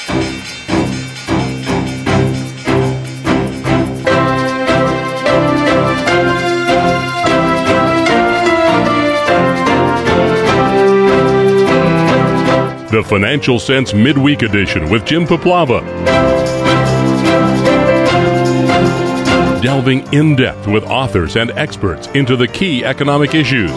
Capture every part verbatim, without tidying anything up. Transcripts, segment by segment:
The Financial Sense Midweek Edition with Jim Paplava. Delving in-depth with authors and experts into the key economic issues.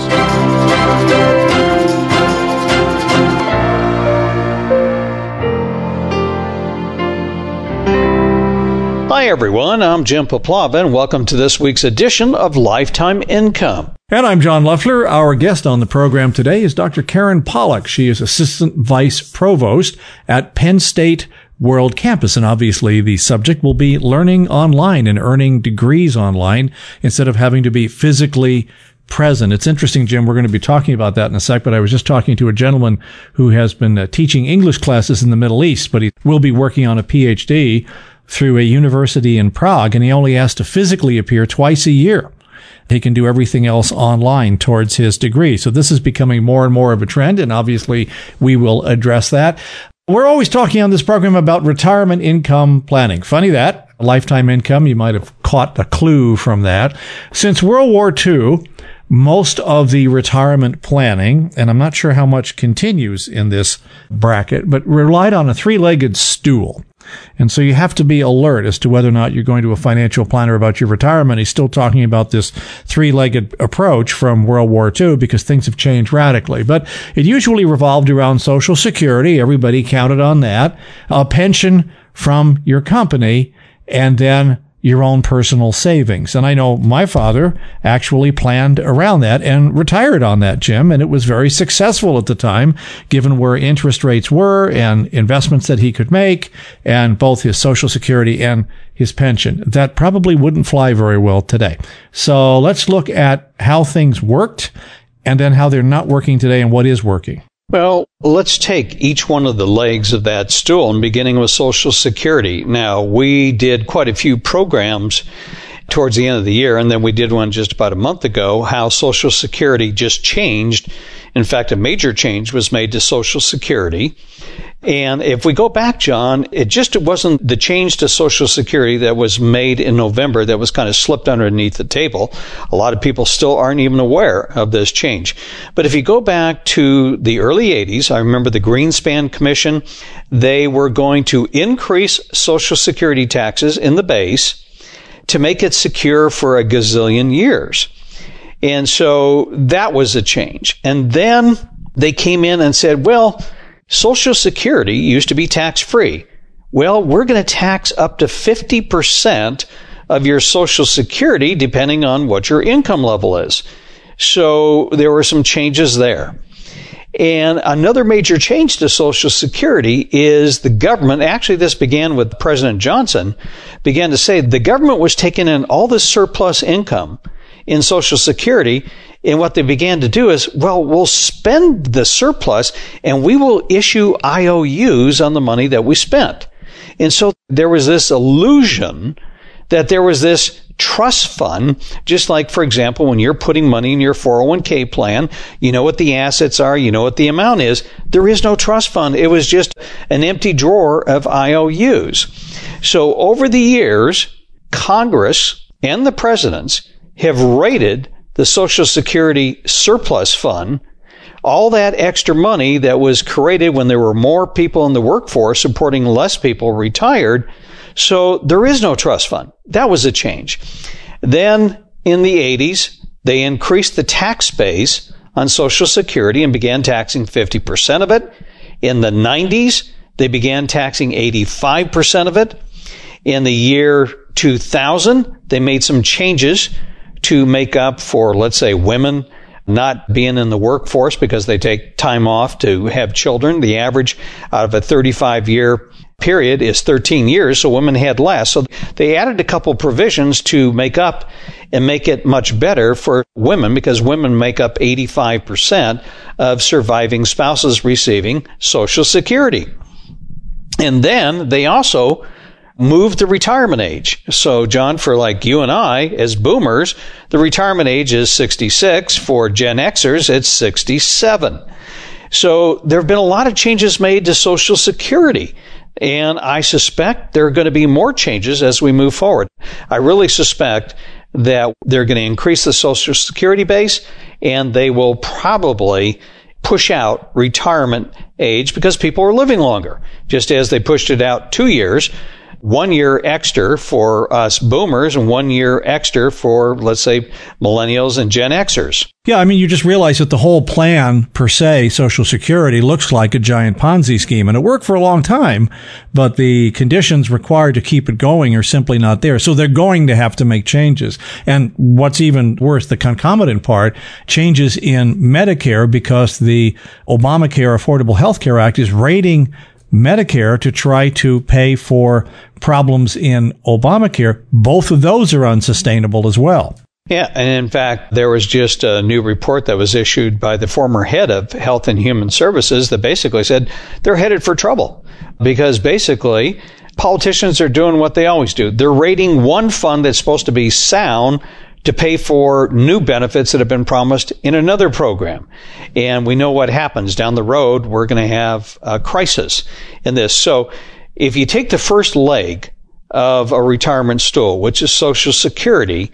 Hi everyone, I'm Jim Paplava and welcome to this week's edition of Lifetime Income. And I'm John Loeffler. Our guest on the program today is Doctor Karen Pollack. She is Assistant Vice Provost at Penn State World Campus. And obviously the subject will be learning online and earning degrees online instead of having to be physically present. It's interesting, Jim, we're going to be talking about that in a sec, but I was just talking to a gentleman who has been uh, teaching English classes in the Middle East, but he will be working on a P H D through a university in Prague, and he only has to physically appear twice a year. He can do everything else online towards his degree. So this is becoming more and more of a trend, and obviously we will address that. We're always talking on this program about retirement income planning. Funny that, lifetime income, you might have caught a clue from that. Since World War Two, most of the retirement planning, and I'm not sure how much continues in this bracket, but relied on a three-legged stool. And so you have to be alert as to whether or not you're going to a financial planner about your retirement. He's still talking about this three-legged approach from World War Two because things have changed radically. But it usually revolved around Social Security. Everybody counted on that. A pension from your company, and then your own personal savings. And I know my father actually planned around that and retired on that, Jim, and it was very successful at the time, given where interest rates were and investments that he could make, and both his Social Security and his pension. That probably wouldn't fly very well today. So let's look at how things worked and then how they're not working today and what is working. Well, let's take each one of the legs of that stool, and beginning with Social Security. Now, we did quite a few programs towards the end of the year, and then we did one just about a month ago, how Social Security just changed. In fact, a major change was made to Social Security. And if we go back, John, it just it wasn't the change to Social Security that was made in November that was kind of slipped underneath the table. A lot of people still aren't even aware of this change. But if you go back to the early eighties, I remember the Greenspan Commission, they were going to increase Social Security taxes in the base to make it secure for a gazillion years. And so that was a change. And then they came in and said, well, Social Security used to be tax-free. Well, we're going to tax up to fifty percent of your Social Security depending on what your income level is. So there were some changes there. And another major change to Social Security is the government, actually this began with President Johnson, began to say the government was taking in all this surplus income in Social Security, and what they began to do is, well, we'll spend the surplus and we will issue I O Us on the money that we spent. And so there was this illusion that there was this trust fund, just like, for example, when you're putting money in your four oh one k plan, you know what the assets are, you know what the amount is. There is no trust fund. It was just an empty drawer of I O Us. So over the years, Congress and the presidents have raided the Social Security surplus fund, all that extra money that was created when there were more people in the workforce supporting less people retired. So there is no trust fund. That was a change. Then in the eighties, they increased the tax base on Social Security and began taxing fifty percent of it. In the nineties, they began taxing eighty-five percent of it. In the year two thousand, they made some changes to make up for, let's say, women not being in the workforce because they take time off to have children. The average out of a thirty-five year period is thirteen years, so women had less. So they added a couple provisions to make up and make it much better for women, because women make up eighty-five percent of surviving spouses receiving Social Security. And then they also moved the retirement age. So, John, for like you and I, as boomers, the retirement age is sixty-six. For Gen Xers, it's sixty-seven. So there have been a lot of changes made to Social Security. And I suspect there are going to be more changes as we move forward. I really suspect that they're going to increase the Social Security base, and they will probably push out retirement age because people are living longer. Just as they pushed it out two years, one year extra for us boomers and one year extra for, let's say, millennials and Gen Xers. Yeah, I mean, you just realize that the whole plan, per se, Social Security, looks like a giant Ponzi scheme. And it worked for a long time, but the conditions required to keep it going are simply not there. So they're going to have to make changes. And what's even worse, the concomitant part, changes in Medicare, because the Obamacare Affordable Health Care Act is raiding Medicare to try to pay for problems in Obamacare. Both of those are unsustainable as well. Yeah, and in fact, there was just a new report that was issued by the former head of Health and Human Services that basically said they're headed for trouble because basically politicians are doing what they always do. They're raiding one fund that's supposed to be sound to pay for new benefits that have been promised in another program. And we know what happens down the road. We're going to have a crisis in this. So if you take the first leg of a retirement stool, which is Social Security,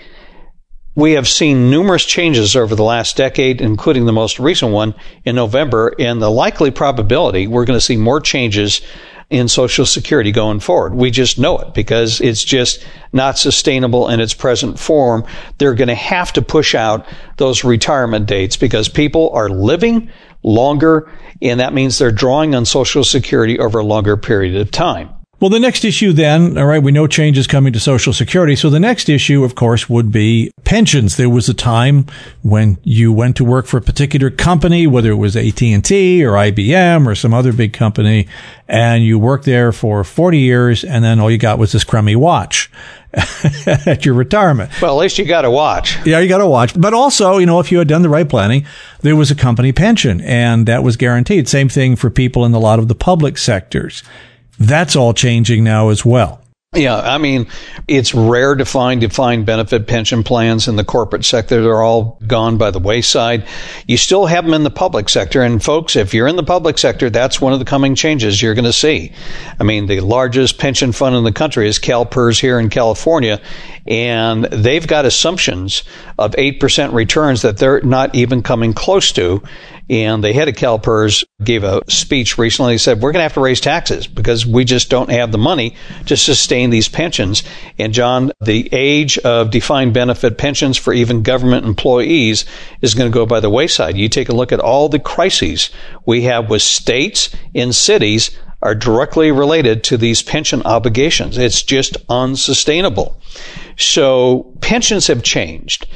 we have seen numerous changes over the last decade, including the most recent one in November, and the likely probability we're going to see more changes in Social Security going forward. We just know it because it's just not sustainable in its present form. They're going to have to push out those retirement dates because people are living longer, and that means they're drawing on Social Security over a longer period of time. Well, the next issue then, all right, we know changes coming to Social Security. So the next issue, of course, would be pensions. There was a time when you went to work for a particular company, whether it was A T and T or I B M or some other big company, and you worked there for forty years, and then all you got was this crummy watch at your retirement. Well, at least you got a watch. Yeah, you got a watch. But also, you know, if you had done the right planning, there was a company pension, and that was guaranteed. Same thing for people in a lot of the public sectors. That's all changing now as well. Yeah, I mean, it's rare to find defined benefit pension plans in the corporate sector. They're all gone by the wayside. You still have them in the public sector. And folks, if you're in the public sector, that's one of the coming changes you're going to see. I mean, the largest pension fund in the country is CalPERS here in California, and they've got assumptions of eight percent returns that they're not even coming close to. And the head of CalPERS gave a speech recently. He said, we're going to have to raise taxes because we just don't have the money to sustain these pensions. And John, the age of defined benefit pensions for even government employees is going to go by the wayside. You take a look at all the crises we have with states and cities are directly related to these pension obligations. It's just unsustainable. So pensions have changed.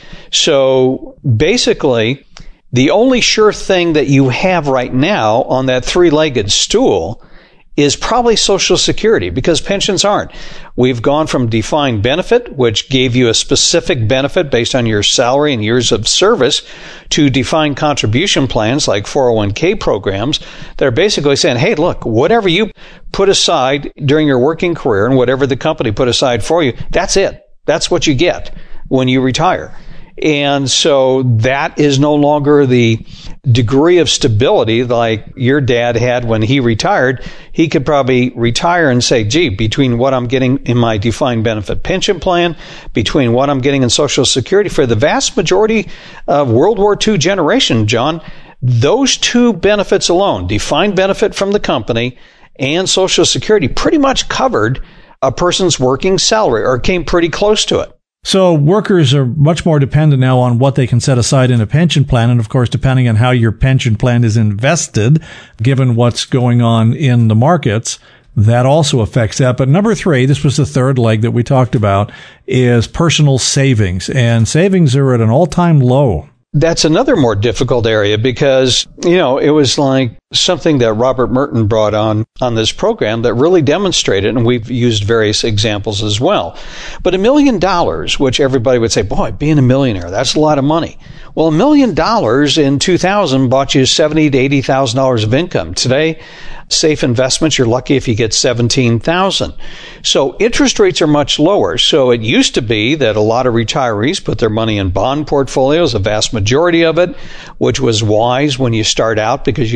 So basically, the only sure thing that you have right now on that three-legged stool is probably Social Security because pensions aren't. We've gone from defined benefit, which gave you a specific benefit based on your salary and years of service, to defined contribution plans like four oh one k programs that are basically saying, hey, look, whatever you put aside during your working career and whatever the company put aside for you, that's it. That's what you get when you retire. And so that is no longer the degree of stability like your dad had when he retired. He could probably retire and say, gee, between what I'm getting in my defined benefit pension plan, between what I'm getting in Social Security, for the vast majority of World War Two generation, John, those two benefits alone, defined benefit from the company and Social Security, pretty much covered a person's working salary or came pretty close to it. So workers are much more dependent now on what they can set aside in a pension plan. And of course, depending on how your pension plan is invested, given what's going on in the markets, that also affects that. But number three, this was the third leg that we talked about, is personal savings. And savings are at an all-time low. That's another more difficult area because, you know, it was like something that Robert Merton brought on on this program that really demonstrated, and we've used various examples as well. But a million dollars, which everybody would say, boy, being a millionaire, that's a lot of money. Well, a million dollars in two thousand bought you seventy thousand to eighty thousand dollars of income. Today, safe investments, you're lucky if you get seventeen thousand dollars. So interest rates are much lower. So it used to be that a lot of retirees put their money in bond portfolios, a vast majority of it, which was wise when you start out because you don't want to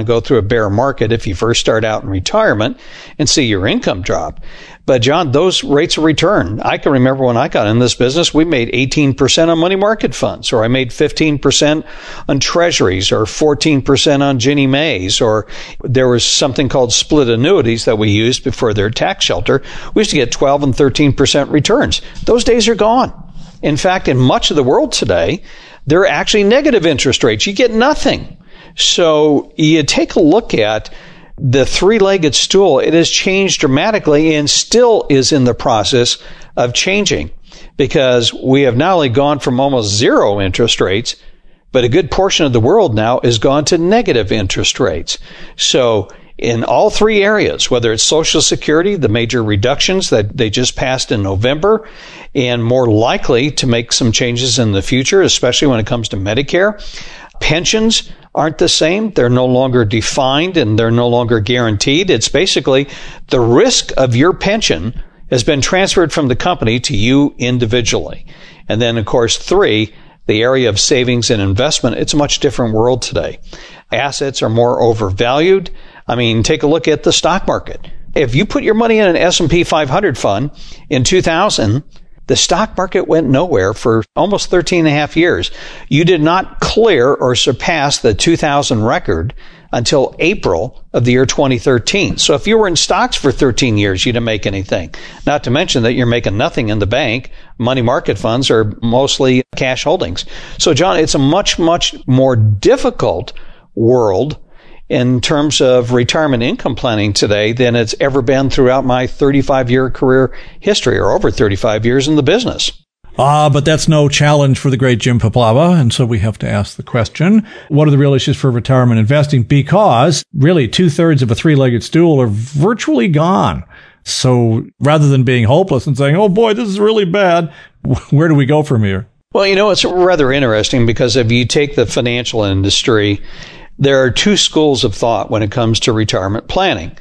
go through a bear market if you first start out in retirement and see your income drop. But John, those rates of return, I can remember when I got in this business, we made eighteen percent on money market funds, or I made fifteen percent on treasuries, or fourteen percent on Ginnie Mae's, or there was something called split annuities that we used before their tax shelter. We used to get twelve and thirteen percent returns. Those days are gone. In fact, in much of the world today, they're actually negative interest rates. You get nothing. So you take a look at the three-legged stool. It has changed dramatically and still is in the process of changing, because we have not only gone from almost zero interest rates, but a good portion of the world now has gone to negative interest rates. So in all three areas, whether it's Social Security, the major reductions that they just passed in November, and more likely to make some changes in the future, especially when it comes to Medicare. Pensions aren't the same. They're no longer defined and they're no longer guaranteed. It's basically the risk of your pension has been transferred from the company to you individually. And then, of course, three, the area of savings and investment. It's a much different world today. Assets are more overvalued. I mean, take a look at the stock market. If you put your money in an S and P five hundred fund in two thousand, the stock market went nowhere for almost thirteen and a half years. You did not clear or surpass the two thousand record until April of the year twenty thirteen. So if you were in stocks for thirteen years, you didn't make anything. Not to mention that you're making nothing in the bank. Money market funds are mostly cash holdings. So John, it's a much, much more difficult world in terms of retirement income planning today than it's ever been throughout my thirty-five year career history, or over thirty-five years in the business. Ah, but that's no challenge for the great Jim Paplava. And so we have to ask the question, what are the real issues for retirement investing? Because really two thirds of a three-legged stool are virtually gone. So rather than being hopeless and saying, oh boy, this is really bad, where do we go from here? Well, you know, it's rather interesting, because if you take the financial industry, there are two schools of thought when it comes to retirement planning: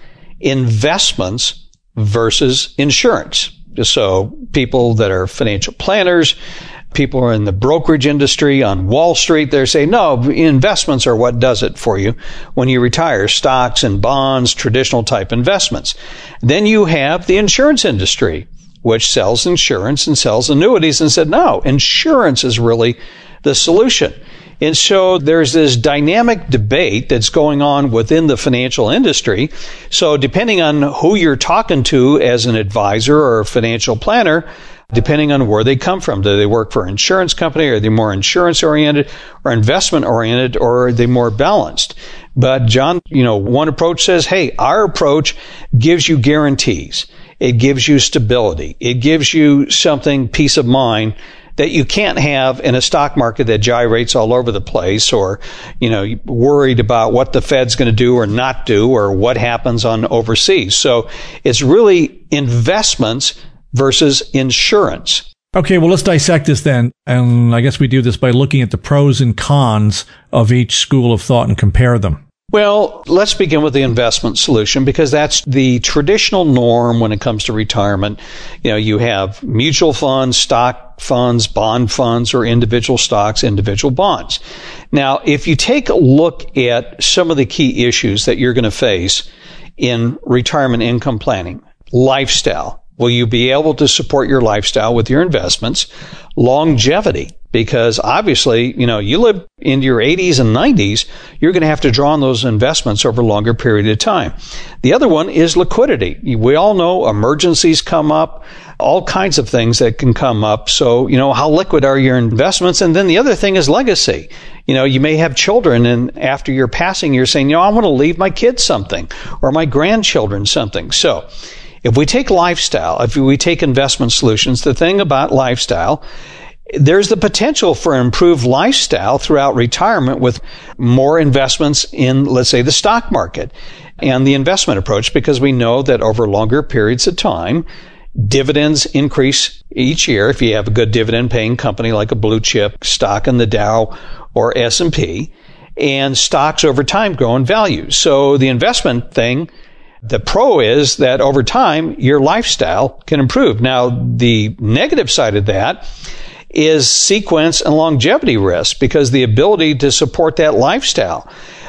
investments versus insurance. So people that are financial planners, people who are in the brokerage industry on Wall Street, they're saying, no, investments are what does it for you when you retire. Stocks and bonds, traditional type investments. Then you have the insurance industry, which sells insurance and sells annuities, and said, no, insurance is really the solution. And so there's this dynamic debate that's going on within the financial industry. So depending on who you're talking to as an advisor or a financial planner, depending on where they come from, do they work for an insurance company? Are they more insurance oriented or investment oriented, or are they more balanced? But John, you know, one approach says, hey, our approach gives you guarantees. It gives you stability. It gives you something, peace of mind, that you can't have in a stock market that gyrates all over the place, or, you know, worried about what the Fed's going to do or not do, or what happens on overseas. So it's really investments versus insurance. Okay, well, let's dissect this then. And I guess we do this by looking at the pros and cons of each school of thought and compare them. Well, let's begin with the investment solution, because that's the traditional norm when it comes to retirement. You know, you have mutual funds, stock funds, bond funds, or individual stocks, individual bonds. Now, if you take a look at some of the key issues that you're going to face in retirement income planning: lifestyle. Will you be able to support your lifestyle with your investments? Longevity. Because obviously, you know, you live into your eighties and nineties, you're going to have to draw on those investments over a longer period of time. The other one is liquidity. We all know emergencies come up, all kinds of things that can come up. So, you know, how liquid are your investments? And then the other thing is legacy. You know, you may have children, and after your passing, you're saying, you know, I want to leave my kids something, or my grandchildren something. So if we take lifestyle, if we take investment solutions, the thing about lifestyle, there's the potential for improved lifestyle throughout retirement with more investments in, let's say, the stock market and the investment approach, because we know that over longer periods of time, dividends increase each year if you have a good dividend paying company like a blue chip stock in the Dow or S and P, and stocks over time grow in value. So the investment thing, the pro is that over time, your lifestyle can improve. Now, the negative side of that is sequence and longevity risk, because the ability to support that lifestyle.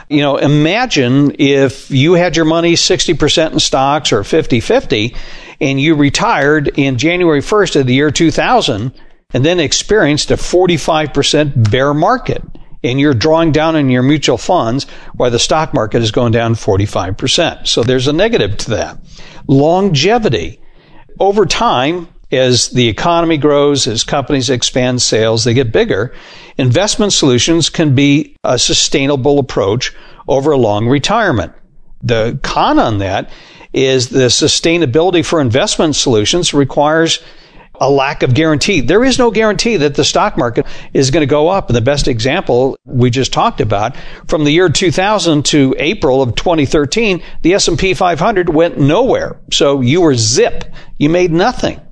You know, imagine if you had your money sixty percent in stocks or fifty-fifty and you retired in January first of the year two thousand and then experienced a forty-five percent bear market. And you're drawing down on your mutual funds while the stock market is going down forty-five percent. So there's a negative to that. Longevity. Over time, as the economy grows, as companies expand sales, they get bigger. Investment solutions can be a sustainable approach over a long retirement. The con on that is the sustainability for investment solutions requires a lack of guarantee. There is no guarantee that the stock market is going to go up. And the best example we just talked about, from the year two thousand to April of twenty thirteen, the S and P five hundred went nowhere. So you were zip. You made nothing.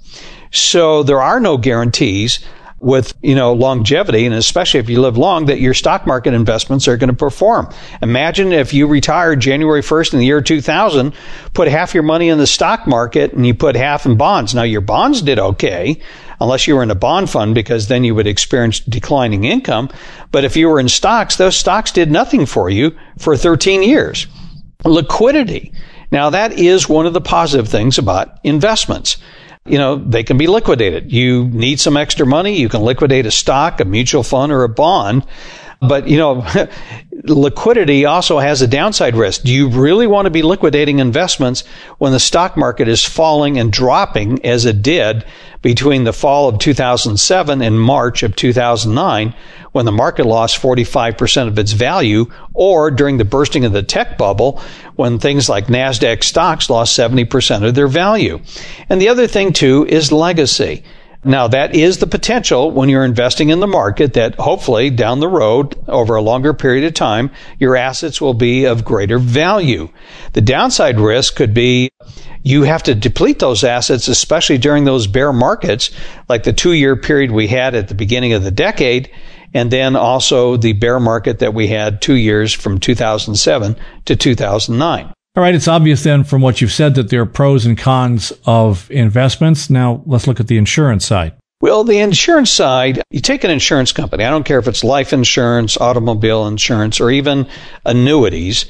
So there are no guarantees with, you know, longevity, and especially if you live long, that your stock market investments are going to perform. Imagine if you retired January first in the year two thousand, put half your money in the stock market and you put half in bonds. Now your bonds did okay, unless you were in a bond fund, because then you would experience declining income. But if you were in stocks, those stocks did nothing for you for thirteen years. Liquidity. Now that is one of the positive things about investments. You know, they can be liquidated. You need some extra money, you can liquidate a stock, a mutual fund, or a bond. But, you know, liquidity also has a downside risk. Do you really want to be liquidating investments when the stock market is falling and dropping as it did between the fall of two thousand seven and March of two thousand nine, when the market lost forty-five percent of its value, or during the bursting of the tech bubble, when things like NASDAQ stocks lost seventy percent of their value? And the other thing, too, is legacy. Now, that is the potential when you're investing in the market that hopefully down the road, over a longer period of time, your assets will be of greater value. The downside risk could be you have to deplete those assets, especially during those bear markets, like the two-year period we had at the beginning of the decade, and then also the bear market that we had two years from two thousand seven to two thousand nine. All right, it's obvious then from what you've said that there are pros and cons of investments. Now, let's look at the insurance side. Well, the insurance side, you take an insurance company, I don't care if it's life insurance, automobile insurance, or even annuities,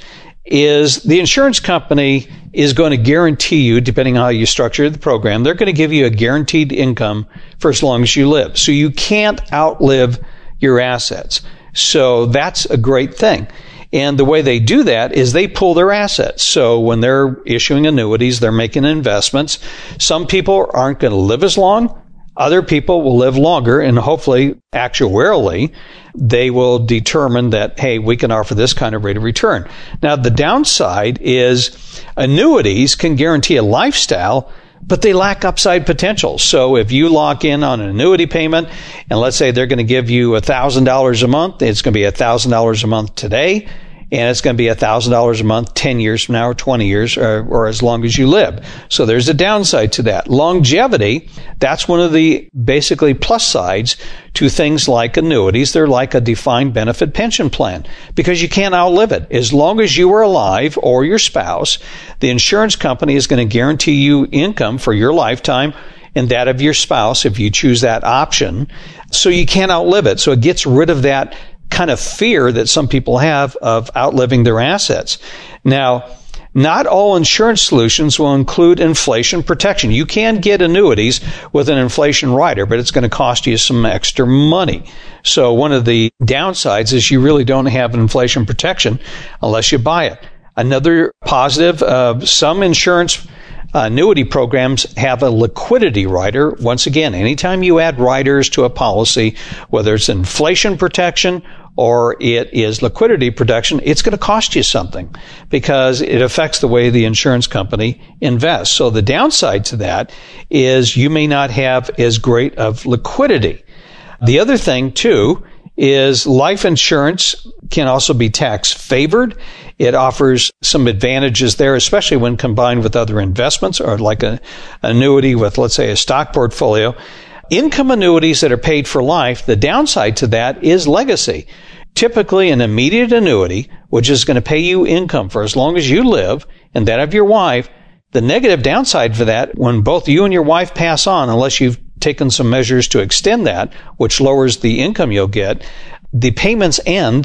is the insurance company is going to guarantee you, depending on how you structure the program, they're going to give you a guaranteed income for as long as you live. So you can't outlive your assets. So that's a great thing. And the way they do that is they pool their assets. So when they're issuing annuities, they're making investments. Some people aren't going to live as long. Other people will live longer, and hopefully, actuarially, they will determine that, hey, we can offer this kind of rate of return. Now, the downside is annuities can guarantee a lifestyle, but they lack upside potential. So if you lock in on an annuity payment, and let's say they're going to give you one thousand dollars a month, it's going to be one thousand dollars a month today, and it's going to be one thousand dollars a month ten years from now, or twenty years, or, or as long as you live. So there's a downside to that. Longevity, that's one of the basically plus sides to things like annuities. They're like a defined benefit pension plan, because you can't outlive it. As long as you are alive, or your spouse, the insurance company is going to guarantee you income for your lifetime and that of your spouse if you choose that option. So you can't outlive it. So it gets rid of that kind of fear that some people have of outliving their assets. Now, not all insurance solutions will include inflation protection. You can get annuities with an inflation rider, but it's going to cost you some extra money. So one of the downsides is you really don't have inflation protection unless you buy it. Another positive, uh, some insurance Uh, annuity programs have a liquidity rider. Once again, anytime you add riders to a policy, whether it's inflation protection or it is liquidity protection, it's going to cost you something because it affects the way the insurance company invests. So the downside to that is you may not have as great of liquidity. The other thing, too, is life insurance can also be tax favored. It offers some advantages there, especially when combined with other investments, or like an annuity with, let's say, a stock portfolio. Income annuities that are paid for life, the downside to that is legacy. Typically, an immediate annuity, which is going to pay you income for as long as you live, and that of your wife, the negative downside for that, when both you and your wife pass on, unless you've taken some measures to extend that, which lowers the income you'll get, the payments end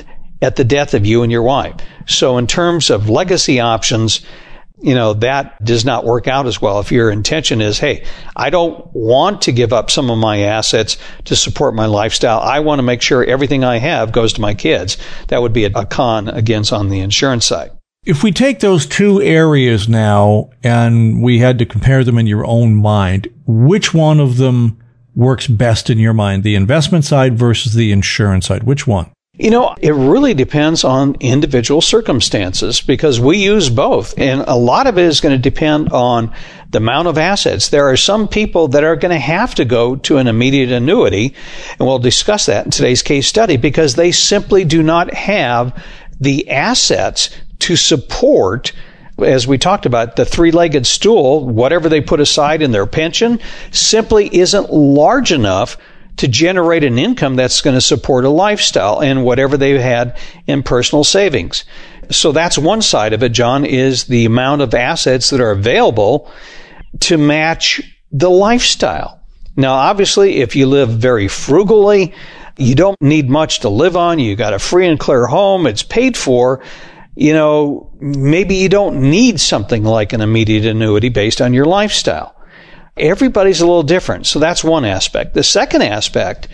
at the death of you and your wife. So in terms of legacy options, you know, that does not work out as well. If your intention is, hey, I don't want to give up some of my assets to support my lifestyle. I want to make sure everything I have goes to my kids. That would be a con against on the insurance side. If we take those two areas now and we had to compare them in your own mind, which one of them works best in your mind, the investment side versus the insurance side? Which one? You know, it really depends on individual circumstances because we use both. And a lot of it is going to depend on the amount of assets. There are some people that are going to have to go to an immediate annuity, and we'll discuss that in today's case study because they simply do not have the assets to support, as we talked about, the three-legged stool. Whatever they put aside in their pension simply isn't large enough to generate an income that's going to support a lifestyle and whatever they've had in personal savings. So that's one side of it, John, is the amount of assets that are available to match the lifestyle. Now, obviously, if you live very frugally, you don't need much to live on, you got a free and clear home, it's paid for, you know, maybe you don't need something like an immediate annuity based on your lifestyle. Everybody's a little different. So that's one aspect. The second aspect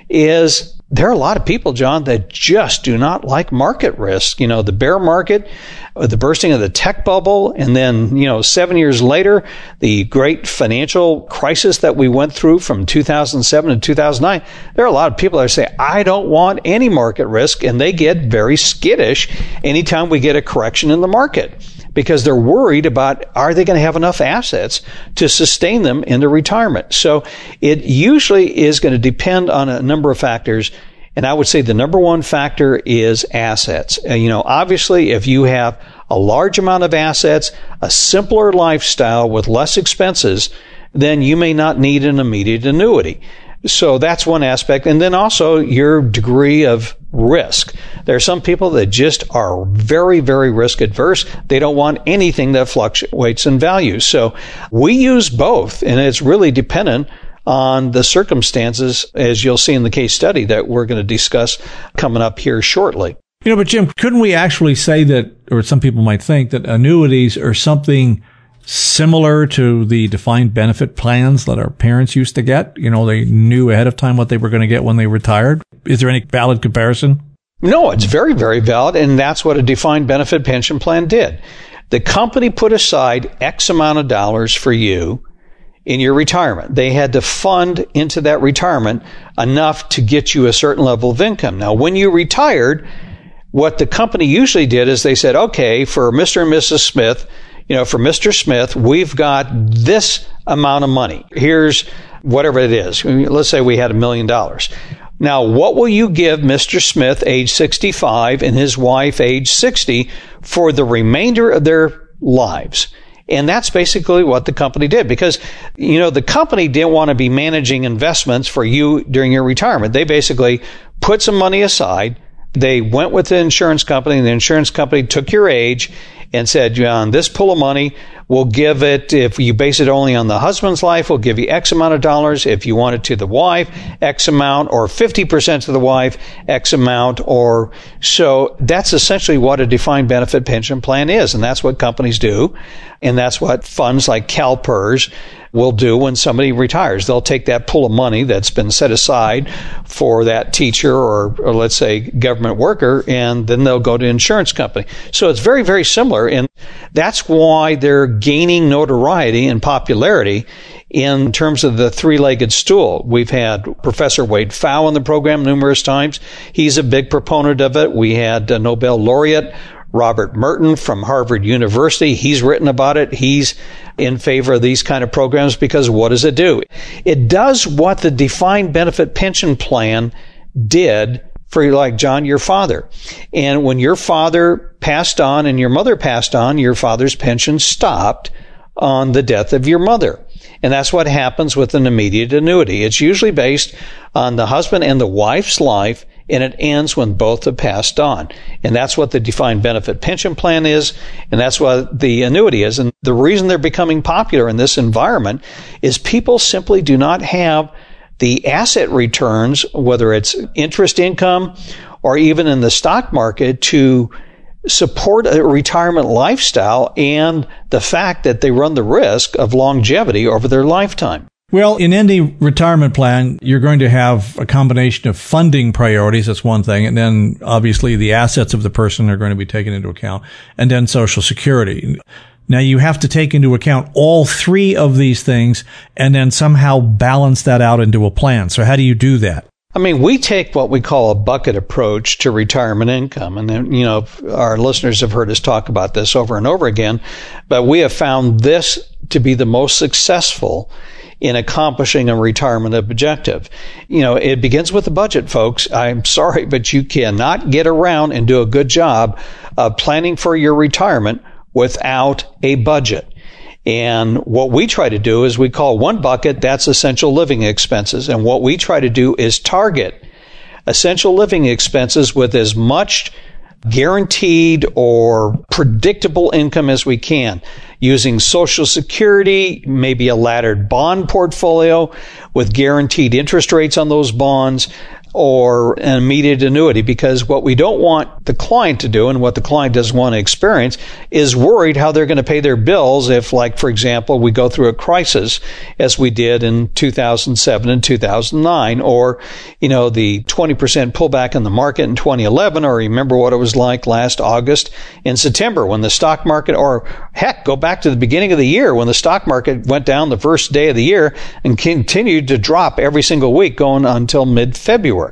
is there are a lot of people, John, that just do not like market risk. You know, the bear market, the bursting of the tech bubble, and then, you know, seven years later, the great financial crisis that we went through from two thousand seven to two thousand nine. There are a lot of people that say, I don't want any market risk, and they get very skittish anytime we get a correction in the market, because they're worried about, are they going to have enough assets to sustain them into retirement? So it usually is going to depend on a number of factors. And I would say the number one factor is assets. Uh, you know, obviously, if you have a large amount of assets, a simpler lifestyle with less expenses, then you may not need an immediate annuity. So that's one aspect. And then also your degree of risk. There are some people that just are very, very risk adverse. They don't want anything that fluctuates in value. So we use both, and it's really dependent on the circumstances, as you'll see in the case study that we're going to discuss coming up here shortly. You know, but Jim, couldn't we actually say that, or some people might think that annuities are something similar to the defined benefit plans that our parents used to get? You know, they knew ahead of time what they were going to get when they retired. Is there any valid comparison? No, it's very, very valid, and that's what a defined benefit pension plan did. The company put aside X amount of dollars for you in your retirement. They had to fund into that retirement enough to get you a certain level of income. Now, when you retired, what the company usually did is they said, okay, for Mister and Missus Smith, you know, for Mister Smith, we've got this amount of money. Here's whatever it is. Let's say we had a million dollars. Now, what will you give Mister Smith, age sixty-five, and his wife, age sixty, for the remainder of their lives? And that's basically what the company did, because, you know, the company didn't want to be managing investments for you during your retirement. They basically put some money aside. They went with the insurance company, and the insurance company took your age and said, John, this pool of money, we'll give it, if you base it only on the husband's life, we'll give you X amount of dollars. If you want it to the wife, X amount, or fifty percent to the wife, X amount. Or so that's essentially what a defined benefit pension plan is. And that's what companies do. And that's what funds like CalPERS will do when somebody retires. They'll take that pool of money that's been set aside for that teacher or, or let's say government worker, and then they'll go to insurance company. So it's very, very similar. And that's why they're gaining notoriety and popularity in terms of the three-legged stool. We've had Professor Wade Pfau on the program numerous times. He's a big proponent of it. We had a Nobel laureate, Robert Merton from Harvard University. He's written about it. He's in favor of these kind of programs because what does it do? It does what the defined benefit pension plan did for, like, John, your father. And when your father passed on and your mother passed on, your father's pension stopped on the death of your mother. And that's what happens with an immediate annuity. It's usually based on the husband and the wife's life, and it ends when both have passed on. And that's what the defined benefit pension plan is, and that's what the annuity is. And the reason they're becoming popular in this environment is people simply do not have the asset returns, whether it's interest income or even in the stock market to support a retirement lifestyle and the fact that they run the risk of longevity over their lifetime. Well, in any retirement plan, you're going to have a combination of funding priorities. That's one thing. And then obviously the assets of the person are going to be taken into account, and then Social Security. Now you have to take into account all three of these things and then somehow balance that out into a plan. So how do you do that? I mean, we take what we call a bucket approach to retirement income. And then, you know, our listeners have heard us talk about this over and over again, but we have found this to be the most successful in accomplishing a retirement objective. You know, it begins with a budget, folks. I'm sorry, but you cannot get around and do a good job of planning for your retirement without a budget. And what we try to do is we call one bucket, that's essential living expenses. And what we try to do is target essential living expenses with as much guaranteed or predictable income as we can, using Social Security, maybe a laddered bond portfolio with guaranteed interest rates on those bonds, or an immediate annuity, because what we don't want the client to do and what the client doesn't want to experience is worried how they're going to pay their bills if, like, for example, we go through a crisis as we did in two thousand seven and two thousand nine, or, you know, the twenty percent pullback in the market in twenty eleven, or remember what it was like last August and September when the stock market, or heck, go back to the beginning of the year when the stock market went down the first day of the year and continued to drop every single week going until mid-February.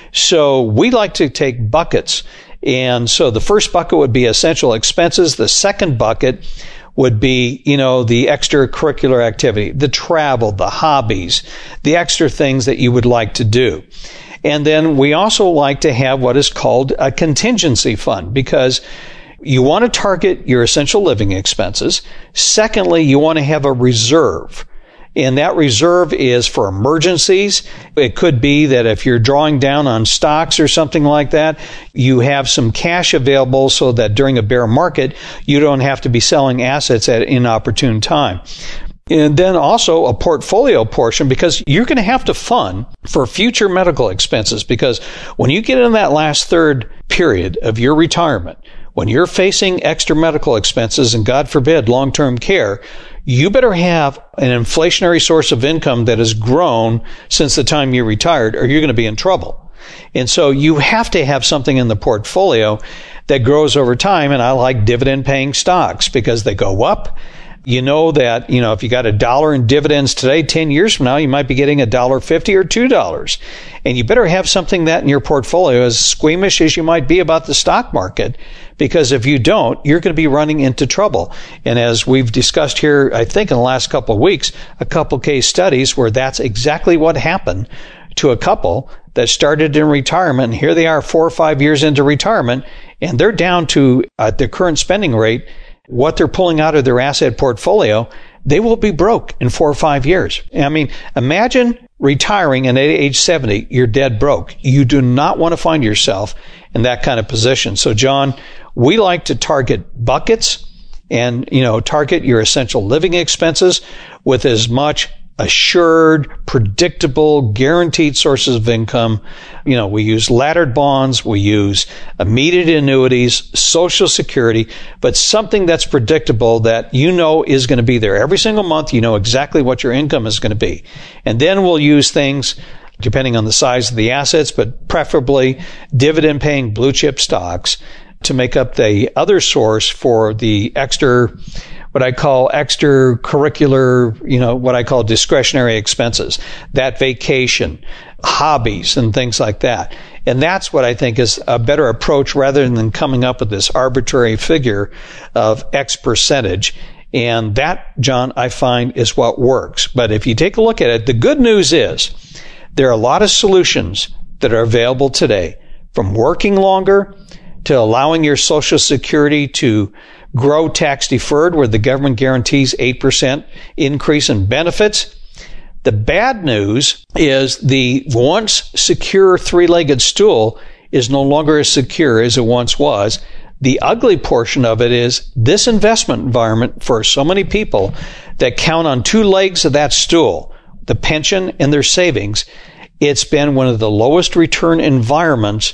So we like to take buckets. And so the first bucket would be essential expenses. The second bucket would be, you know, the extracurricular activity, the travel, the hobbies, the extra things that you would like to do. And then we also like to have what is called a contingency fund, because you want to target your essential living expenses. Secondly, you want to have a reserve. And that reserve is for emergencies. It could be that if you're drawing down on stocks or something like that, you have some cash available so that during a bear market, you don't have to be selling assets at an inopportune time. And then also a portfolio portion, because you're going to have to fund for future medical expenses, because when you get in that last third period of your retirement, when you're facing extra medical expenses and, God forbid, long-term care, you better have an inflationary source of income that has grown since the time you retired, or you're going to be in trouble. And so you have to have something in the portfolio that grows over time. And I like dividend-paying stocks because they go up. You know that, you know, if you got a dollar in dividends today, ten years from now, you might be getting a dollar fifty or two dollars. And you better have something that in your portfolio, as squeamish as you might be about the stock market, because if you don't, you're going to be running into trouble. And as we've discussed here, I think in the last couple of weeks, a couple case studies where that's exactly what happened to a couple that started in retirement. And here they are four or five years into retirement, and they're down to, at their current spending rate, what they're pulling out of their asset portfolio. They will be broke in four or five years. I mean, imagine retiring and at age seventy, you're dead broke. You do not want to find yourself in that kind of position. So, John, we like to target buckets and, you know, target your essential living expenses with as much assured, predictable, guaranteed sources of income. You know, we use laddered bonds, we use immediate annuities, Social Security, but something that's predictable that you know is going to be there every single month. You know exactly what your income is going to be. And then we'll use things depending on the size of the assets, but preferably dividend-paying blue chip stocks to make up the other source for the extra, what I call extracurricular, you know, what I call discretionary expenses, that vacation, hobbies, and things like that. And that's what I think is a better approach rather than coming up with this arbitrary figure of X percentage. And that, John, I find is what works. But if you take a look at it, the good news is there are a lot of solutions that are available today, from working longer to allowing your Social Security to grow tax deferred, where the government guarantees eight percent increase in benefits. The bad news is the once secure three-legged stool is no longer as secure as it once was. The ugly portion of it is this investment environment for so many people that count on two legs of that stool, the pension and their savings. It's been one of the lowest return environments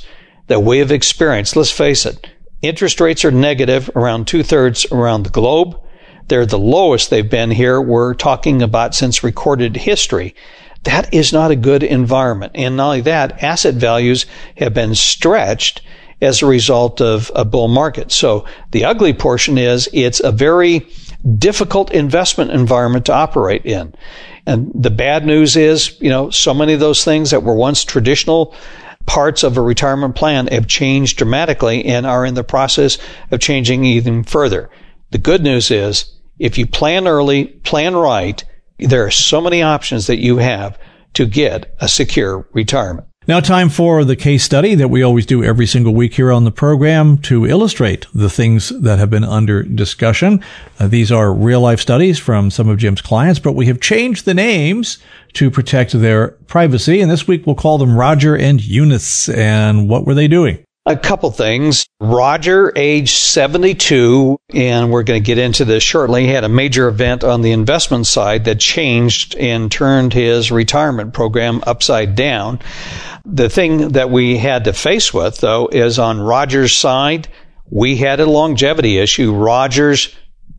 that we have experienced. Let's face it, interest rates are negative around two-thirds around the globe. They're the lowest they've been here. We're talking about since recorded history. That is not a good environment. And not only that, asset values have been stretched as a result of a bull market. So the ugly portion is it's a very difficult investment environment to operate in. And the bad news is, you know, so many of those things that were once traditional parts of a retirement plan have changed dramatically and are in the process of changing even further. The good news is if you plan early, plan right, there are so many options that you have to get a secure retirement. Now, time for the case study that we always do every single week here on the program to illustrate the things that have been under discussion. Uh, these are real-life studies from some of Jim's clients, but we have changed the names to protect their privacy. And this week we'll call them Roger and Eunice. And what were they doing? A couple things. Roger, age seventy-two, and we're going to get into this shortly, he had a major event on the investment side that changed and turned his retirement program upside down. The thing that we had to face with, though, is on Roger's side, we had a longevity issue. Roger's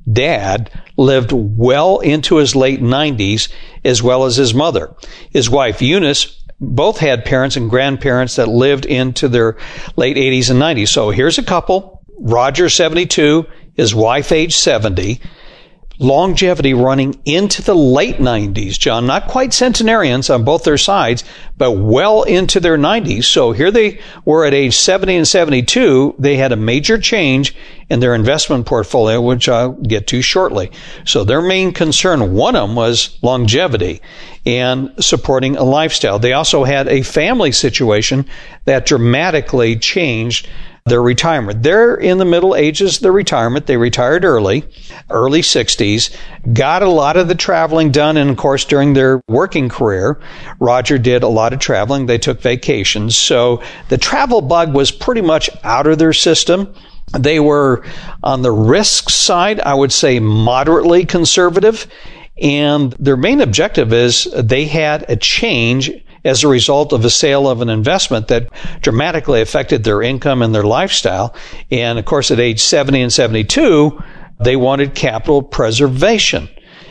dad lived well into his late nineties, as well as his mother. His wife, Eunice, both had parents and grandparents that lived into their late eighties and nineties. So here's a couple, Roger, seventy-two, his wife, age seventy, longevity running into the late nineties, John, not quite centenarians on both their sides, but well into their nineties. So here they were at age seventy and seventy-two. They had a major change in their investment portfolio, which I'll get to shortly. So their main concern, one of them, was longevity and supporting a lifestyle. They also had a family situation that dramatically changed their retirement. They're in the middle ages of their retirement. They retired early, early sixties, got a lot of the traveling done. And of course, during their working career, Roger did a lot of traveling. They took vacations. So the travel bug was pretty much out of their system. They were on the risk side, I would say moderately conservative. And their main objective is they had a change as a result of a sale of an investment that dramatically affected their income and their lifestyle. And of course, at age seventy and seventy-two, they wanted capital preservation.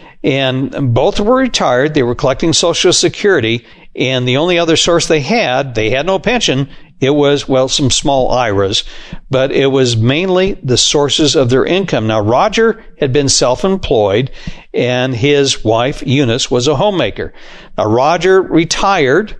And both were retired. They were collecting Social Security. And the only other source they had, they had no pension. It was, well, some small I R As, but it was mainly the sources of their income. Now, Roger had been self-employed, and his wife, Eunice, was a homemaker. Now, Roger retired,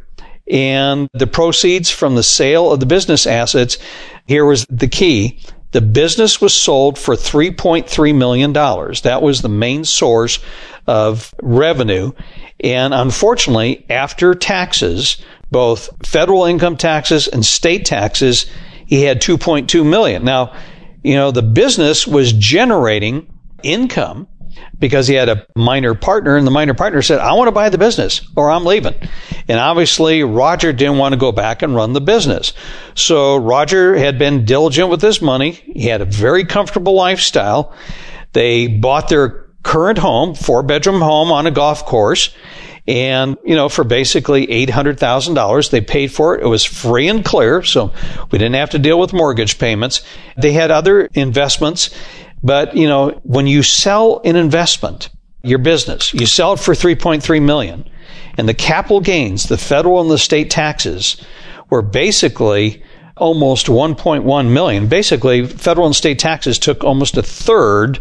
and the proceeds from the sale of the business assets, here was the key. The business was sold for three point three million dollars. That was the main source of revenue. And unfortunately, after taxes, both federal income taxes and state taxes, he had two point two million dollars. Now, you know, the business was generating income because he had a minor partner, and the minor partner said, I want to buy the business or I'm leaving. And obviously, Roger didn't want to go back and run the business. So Roger had been diligent with his money. He had a very comfortable lifestyle. They bought their current home, four-bedroom home on a golf course. And, you know, for basically eight hundred thousand dollars, they paid for it. It was free and clear, so we didn't have to deal with mortgage payments. They had other investments, but, you know, when you sell an investment, your business, you sell it for three point three million dollars, and the capital gains, the federal and the state taxes, were basically almost one point one million dollars. Basically, federal and state taxes took almost a third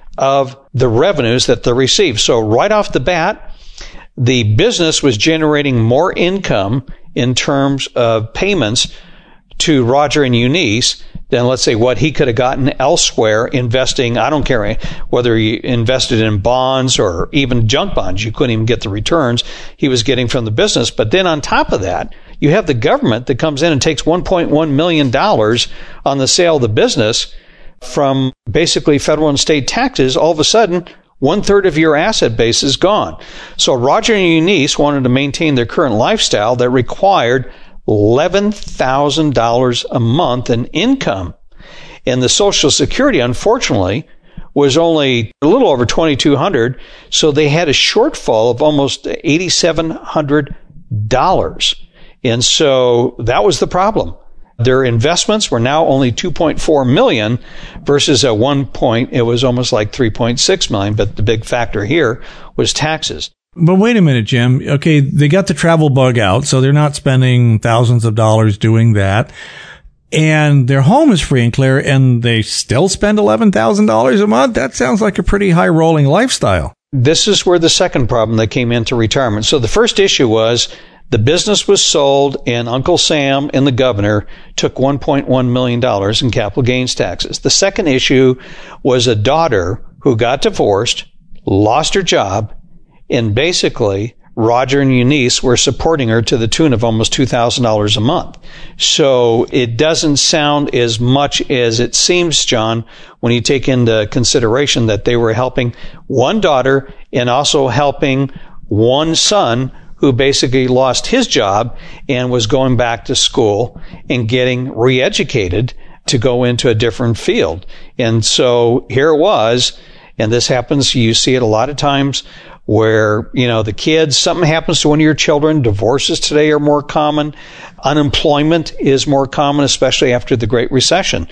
of the revenues that they received. So right off the bat, the business was generating more income in terms of payments to Roger and Eunice than, let's say, what he could have gotten elsewhere investing. I don't care whether he invested in bonds or even junk bonds. You couldn't even get the returns he was getting from the business. But then on top of that, you have the government that comes in and takes one point one million dollars on the sale of the business from basically federal and state taxes. All of a sudden, one third of your asset base is gone. So Roger and Eunice wanted to maintain their current lifestyle that required eleven thousand dollars a month in income. And the Social Security, unfortunately, was only a little over twenty-two hundred dollars. So they had a shortfall of almost eight thousand seven hundred dollars. And so that was the problem. Their investments were now only two point four million dollars versus at one point it was almost like three point six million dollars. But the big factor here was taxes. But wait a minute, Jim. Okay, they got the travel bug out, so they're not spending thousands of dollars doing that. And their home is free and clear, and they still spend eleven thousand dollars a month? That sounds like a pretty high-rolling lifestyle. This is where the second problem that came into retirement. So the first issue was the business was sold, and Uncle Sam and the governor took one point one million dollars in capital gains taxes. The second issue was a daughter who got divorced, lost her job, and basically Roger and Eunice were supporting her to the tune of almost two thousand dollars a month. So it doesn't sound as much as it seems, John, when you take into consideration that they were helping one daughter and also helping one son who basically lost his job and was going back to school and getting re-educated to go into a different field. And so here it was, and this happens, you see it a lot of times, where, you know, the kids, something happens to one of your children. Divorces today are more common. Unemployment is more common, especially after the Great Recession.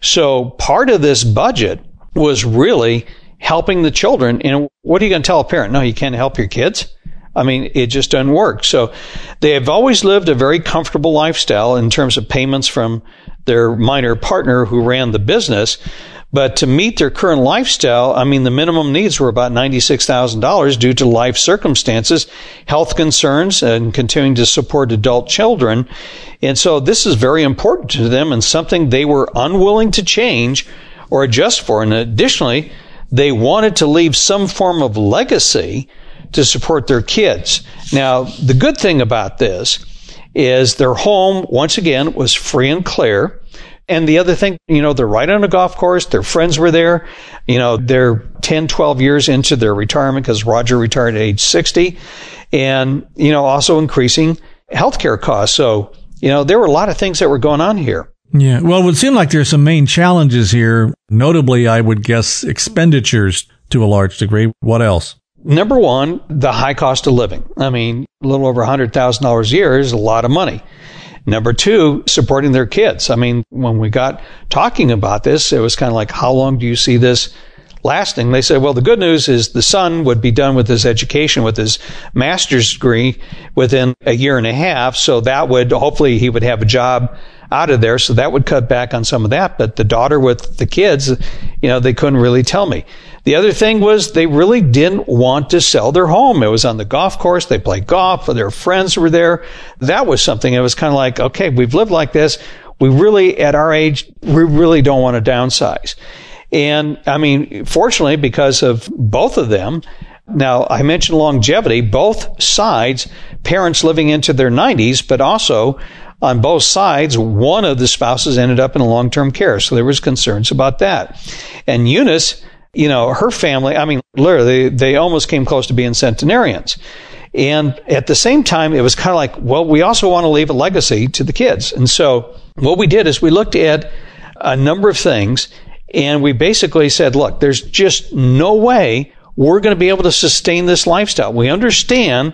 So part of this budget was really helping the children. And what are you going to tell a parent? No, you can't help your kids. I mean, it just doesn't work. So they have always lived a very comfortable lifestyle in terms of payments from their minor partner who ran the business. But to meet their current lifestyle, I mean, the minimum needs were about ninety-six thousand dollars due to life circumstances, health concerns, and continuing to support adult children. And so this is very important to them and something they were unwilling to change or adjust for. And additionally, they wanted to leave some form of legacy to support their kids. Now, the good thing about this is their home, once again, was free and clear. And the other thing, you know, they're right on a golf course. Their friends were there. You know, they're ten, twelve years into their retirement because Roger retired at age sixty. And, you know, also increasing healthcare costs. So, you know, there were a lot of things that were going on here. Yeah. Well, it would seem like there's some main challenges here. Notably, I would guess expenditures to a large degree. What else? Number one, the high cost of living. I mean, a little over one hundred thousand dollars a year is a lot of money. Number two, supporting their kids. I mean, when we got talking about this, it was kind of like, how long do you see this lasting? They said, well, the good news is the son would be done with his education, with his master's degree within a year and a half. So that would, hopefully he would have a job out of there. So that would cut back on some of that. But the daughter with the kids, you know, they couldn't really tell me. The other thing was they really didn't want to sell their home. It was on the golf course. They played golf. Their friends were there. That was something. It was kind of like, okay, we've lived like this. We really, at our age, we really don't want to downsize. And I mean, fortunately, because of both of them, now I mentioned longevity, both sides, parents living into their nineties, but also on both sides, one of the spouses ended up in long-term care. So there was concerns about that. And Eunice, you know, her family, I mean, literally, they almost came close to being centenarians. And at the same time, it was kind of like, well, we also want to leave a legacy to the kids. And so what we did is we looked at a number of things, and we basically said, look, there's just no way we're going to be able to sustain this lifestyle. We understand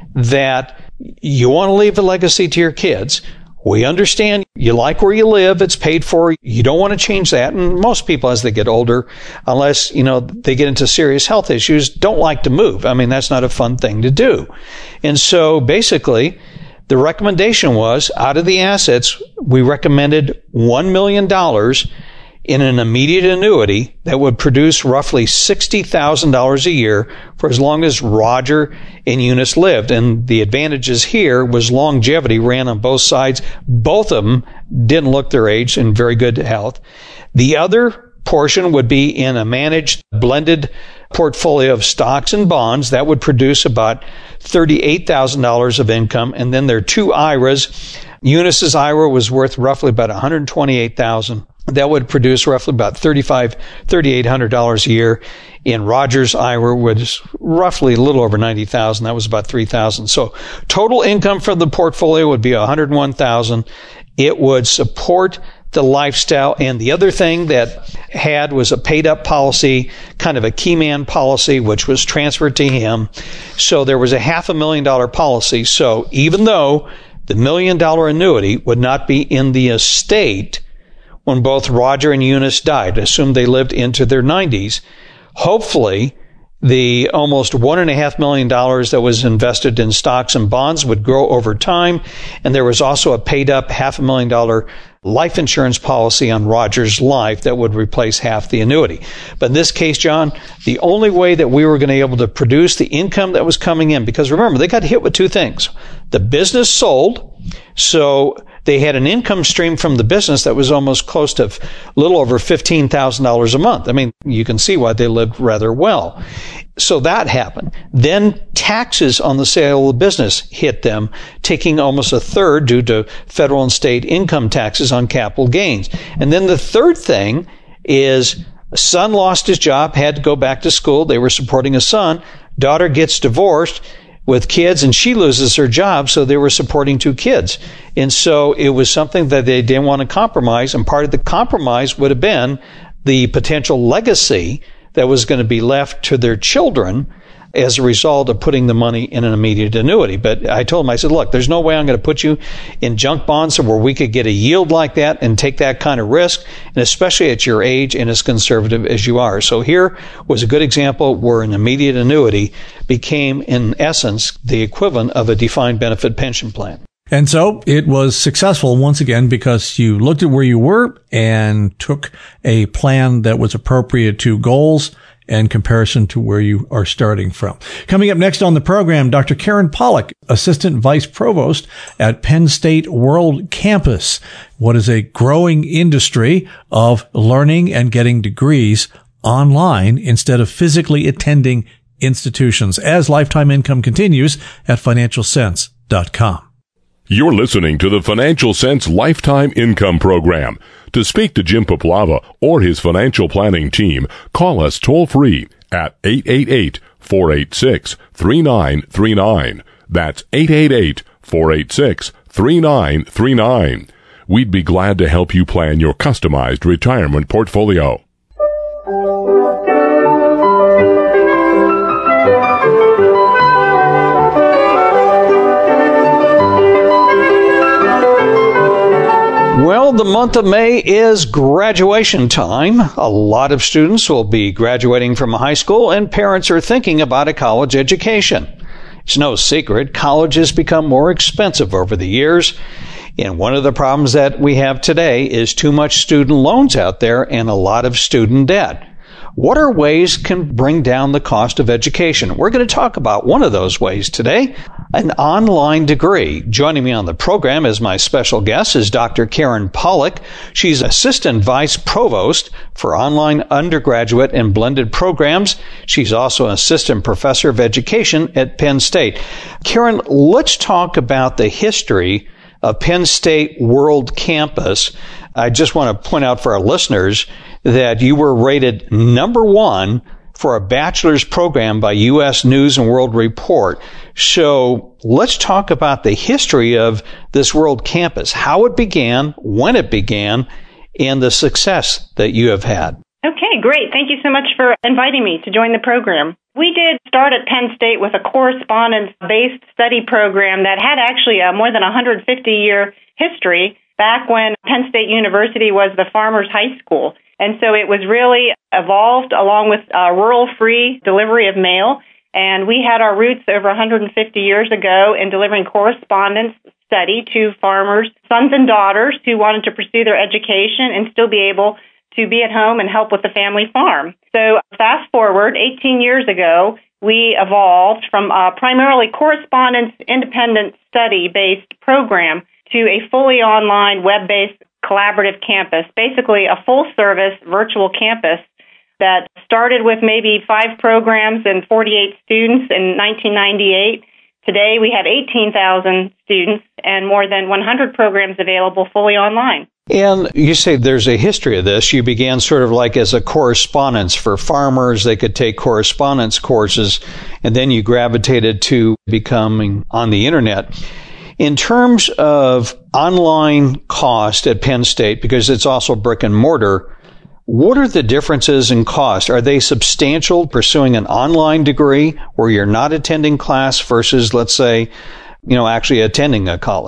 that you want to leave a legacy to your kids. We understand you like where you live. It's paid for. You don't want to change that. And most people, as they get older, unless, you know, they get into serious health issues, don't like to move. I mean, that's not a fun thing to do. And so basically, the recommendation was, out of the assets, we recommended one million dollars in an immediate annuity that would produce roughly sixty thousand dollars a year for as long as Roger and Eunice lived. And the advantages here was longevity ran on both sides. Both of them didn't look their age, in very good health. The other portion would be in a managed blended portfolio of stocks and bonds that would produce about thirty-eight thousand dollars of income. And then there are two I R As. Eunice's I R A was worth roughly about one hundred twenty-eight thousand dollars. That would produce roughly about thirty-five thousand dollars, thirty-eight hundred dollars a year. In Roger's I R A was roughly a little over ninety thousand dollars. That was about three thousand dollars. So total income from the portfolio would be one hundred one thousand dollars. It would support the lifestyle. And the other thing that had was a paid up policy, kind of a key man policy, which was transferred to him. So there was a half a million dollar policy. So even though the million dollar annuity would not be in the estate when both Roger and Eunice died. Assume they lived into their nineties. Hopefully, the almost one and a half million dollars that was invested in stocks and bonds would grow over time. And there was also a paid up half a million dollar life insurance policy on Roger's life that would replace half the annuity. But in this case, John, the only way that we were going to be able to produce the income that was coming in, because remember, they got hit with two things. The business sold, so they had an income stream from the business that was almost close to a little over fifteen thousand dollars a month. I mean, you can see why they lived rather well. So that happened. Then taxes on the sale of the business hit them, taking almost a third due to federal and state income taxes on capital gains. And then the third thing is son lost his job, had to go back to school. They were supporting a son. Daughter gets divorced with kids and she loses her job, so they were supporting two kids. And so it was something that they didn't want to compromise, and part of the compromise would have been the potential legacy that was going to be left to their children as a result of putting the money in an immediate annuity. But I told them, I said, look, there's no way I'm going to put you in junk bonds where we could get a yield like that and take that kind of risk, and especially at your age and as conservative as you are. So here was a good example where an immediate annuity became, in essence, the equivalent of a defined benefit pension plan. And so it was successful once again because you looked at where you were and took a plan that was appropriate to goals and comparison to where you are starting from. Coming up next on the program, Doctor Karen Pollock, Assistant Vice Provost at Penn State World Campus. What is a growing industry of learning and getting degrees online instead of physically attending institutions, as Lifetime Income continues at financial sense dot com. You're listening to the Financial Sense Lifetime Income Program. To speak to Jim Poplava or his financial planning team, call us toll-free at eight eight eight, four eight six, three nine three nine. That's eight eight eight, four eight six, three nine three nine. We'd be glad to help you plan your customized retirement portfolio. Well, the month of May is graduation time. A lot of students will be graduating from high school, and parents are thinking about a college education. It's no secret, college has become more expensive over the years. And one of the problems that we have today is too much student loans out there and a lot of student debt. What are ways can bring down the cost of education? We're going to talk about one of those ways today, an online degree. Joining me on the program as my special guest is Doctor Karen Pollock. She's Assistant Vice Provost for Online Undergraduate and Blended Programs. She's also an Assistant Professor of Education at Penn State. Karen, let's talk about the history of Penn State World Campus. I just want to point out for our listeners that you were rated number one for a bachelor's program by U S News and World Report. So let's talk about the history of this World Campus, how it began, when it began, and the success that you have had. Okay, great. Thank you so much for inviting me to join the program. We did start at Penn State with a correspondence-based study program that had actually a more than one hundred fifty year history back when Penn State University was the Farmers High School. And so it was really evolved along with uh, rural-free delivery of mail. And we had our roots over one hundred fifty years ago in delivering correspondence study to farmers, sons and daughters who wanted to pursue their education and still be able to be at home and help with the family farm. So fast forward, eighteen years ago, we evolved from a primarily correspondence independent study-based program to a fully online web-based collaborative campus, basically a full-service virtual campus that started with maybe five programs and forty-eight students in nineteen ninety-eight. Today, we have eighteen thousand students and more than one hundred programs available fully online. And you say there's a history of this. You began sort of like as a correspondence for farmers. They could take correspondence courses, and then you gravitated to becoming on the internet. In terms of online cost at Penn State, because it's also brick and mortar, what are the differences in cost? Are they substantial pursuing an online degree where you're not attending class versus, let's say, you know, actually attending a college?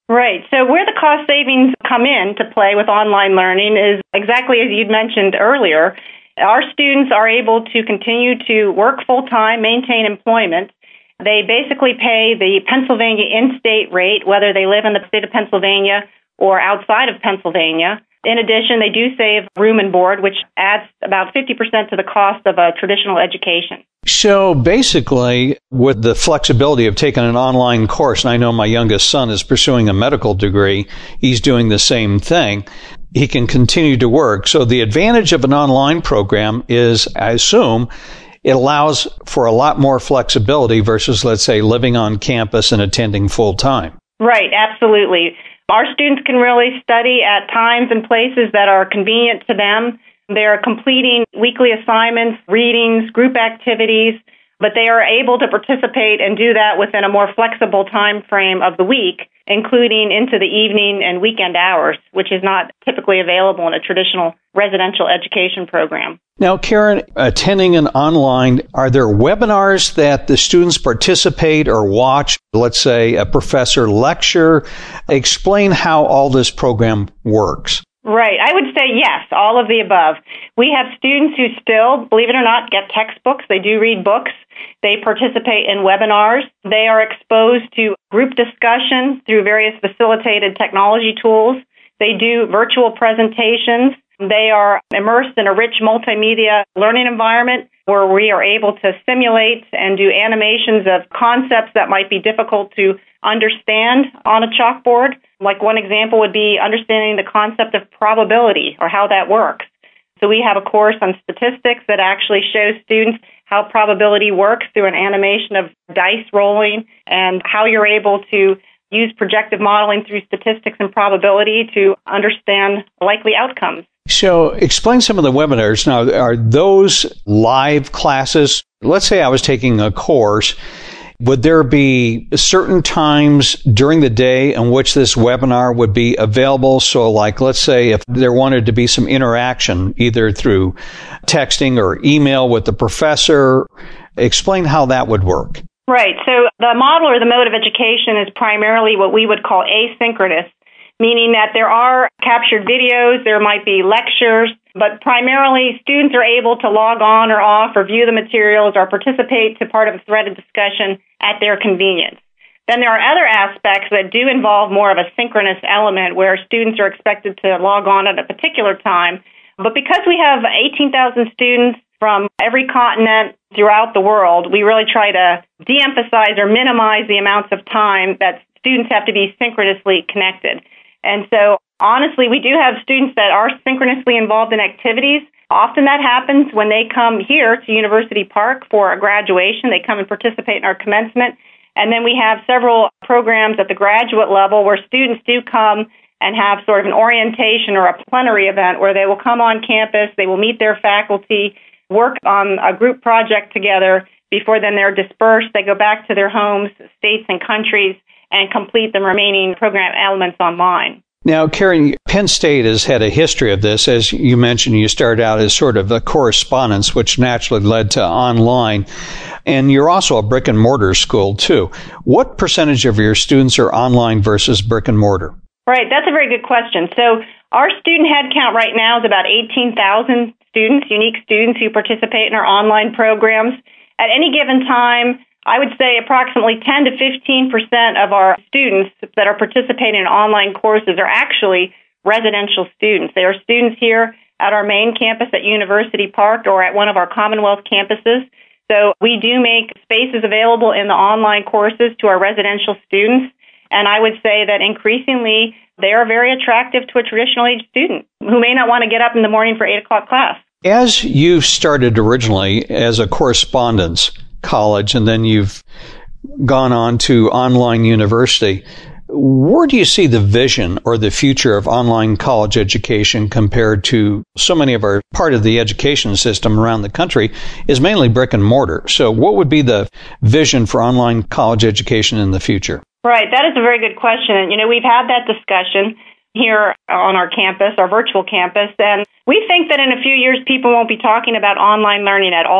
Right. So where the cost savings come in to play with online learning is exactly as you'd mentioned earlier. Our students are able to continue to work full-time, maintain employment. They basically pay the Pennsylvania in-state rate, whether they live in the state of Pennsylvania or outside of Pennsylvania. In addition, they do save room and board, which adds about fifty percent to the cost of a traditional education. So basically, with the flexibility of taking an online course, and I know my youngest son is pursuing a medical degree, he's doing the same thing, he can continue to work. So the advantage of an online program is, I assume, it allows for a lot more flexibility versus, let's say, living on campus and attending full time. Right, absolutely. Our students can really study at times and places that are convenient to them. They're completing weekly assignments, readings, group activities, but they are able to participate and do that within a more flexible time frame of the week, including into the evening and weekend hours, which is not typically available in a traditional residential education program. Now, Karen, attending an online, are there webinars that the students participate or watch? Let's say a professor lecture. Explain how all this program works. Right. I would say yes, all of the above. We have students who still, believe it or not, get textbooks. They do read books. They participate in webinars. They are exposed to group discussion through various facilitated technology tools. They do virtual presentations. They are immersed in a rich multimedia learning environment where we are able to simulate and do animations of concepts that might be difficult to understand on a chalkboard. Like one example would be understanding the concept of probability or how that works. So we have a course on statistics that actually shows students how probability works through an animation of dice rolling and how you're able to use projective modeling through statistics and probability to understand likely outcomes. So explain some of the webinars. Now, are those live classes? Let's say I was taking a course. Would there be certain times during the day in which this webinar would be available? So like, let's say if there wanted to be some interaction, either through texting or email with the professor, explain how that would work. Right. So the model or the mode of education is primarily what we would call asynchronous, meaning that there are captured videos, there might be lectures, but primarily students are able to log on or off or view the materials or participate to part of a threaded discussion at their convenience. Then there are other aspects that do involve more of a synchronous element where students are expected to log on at a particular time. But because we have eighteen thousand students from every continent throughout the world, we really try to de-emphasize or minimize the amounts of time that students have to be synchronously connected. And so, honestly, we do have students that are synchronously involved in activities. Often that happens when they come here to University Park for a graduation. They come and participate in our commencement. And then we have several programs at the graduate level where students do come and have sort of an orientation or a plenary event where they will come on campus, they will meet their faculty, work on a group project together. Before then they're dispersed. They go back to their homes, states, and countries and complete the remaining program elements online. Now, Karen, Penn State has had a history of this. As you mentioned, you started out as sort of a correspondence, which naturally led to online. And you're also a brick and mortar school, too. What percentage of your students are online versus brick and mortar? Right, that's a very good question. So our student head count right now is about eighteen thousand students, unique students who participate in our online programs. At any given time, I would say approximately ten to fifteen percent of our students that are participating in online courses are actually residential students. They are students here at our main campus at University Park or at one of our Commonwealth campuses. So we do make spaces available in the online courses to our residential students. And I would say that increasingly they are very attractive to a traditional age student who may not want to get up in the morning for eight o'clock class. As you started originally as a correspondence college and then you've gone on to online university, where do you see the vision or the future of online college education compared to so many of our part of the education system around the country is mainly brick and mortar? So what would be the vision for online college education in the future? Right. That is a very good question. And, you know, we've had that discussion here on our campus, our virtual campus, and we think that in a few years people won't be talking about online learning at all.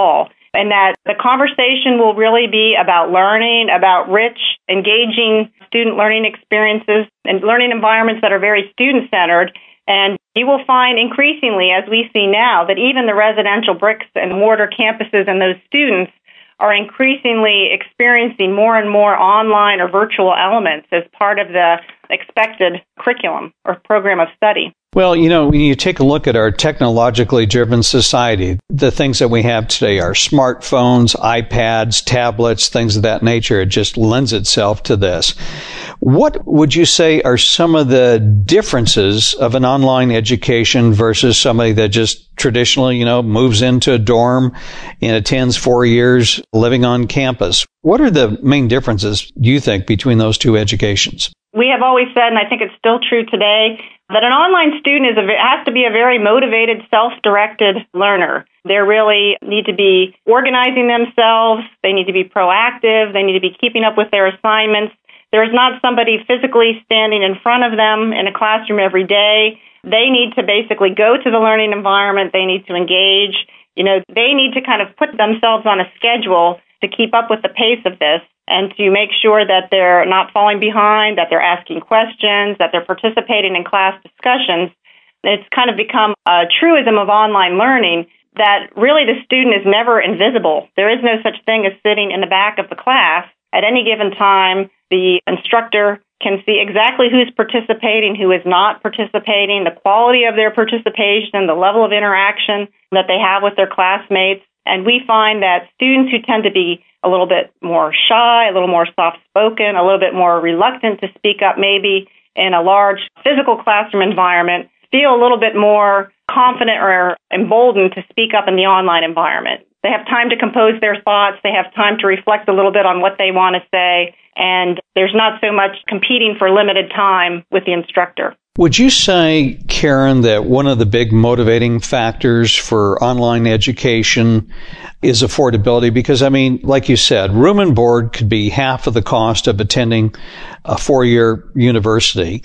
and that the conversation will really be about learning, about rich, engaging student learning experiences and learning environments that are very student-centered. And you will find increasingly, as we see now, that even the residential bricks and mortar campuses and those students are increasingly experiencing more and more online or virtual elements as part of the expected curriculum or program of study. Well, you know, when you take a look at our technologically driven society, the things that we have today are smartphones, iPads, tablets, things of that nature. It just lends itself to this. What would you say are some of the differences of an online education versus somebody that just traditionally, you know, moves into a dorm and attends four years living on campus? What are the main differences, do you think, between those two educations? We have always said, and I think it's still true today, that an online student is a, has to be a very motivated, self-directed learner. They really need to be organizing themselves. They need to be proactive. They need to be keeping up with their assignments. There is not somebody physically standing in front of them in a classroom every day. They need to basically go to the learning environment. They need to engage. You know, they need to kind of put themselves on a schedule to keep up with the pace of this and to make sure that they're not falling behind, that they're asking questions, that they're participating in class discussions. It's kind of become a truism of online learning that really the student is never invisible. There is no such thing as sitting in the back of the class. At any given time, the instructor can see exactly who's participating, who is not participating, the quality of their participation, the level of interaction that they have with their classmates. And we find that students who tend to be a little bit more shy, a little more soft-spoken, a little bit more reluctant to speak up maybe in a large physical classroom environment feel a little bit more confident or emboldened to speak up in the online environment. They have time to compose their thoughts. They have time to reflect a little bit on what they want to say. And there's not so much competing for limited time with the instructor. Would you say, Karen, that one of the big motivating factors for online education is affordability? Because, I mean, like you said, room and board could be half of the cost of attending a four-year university.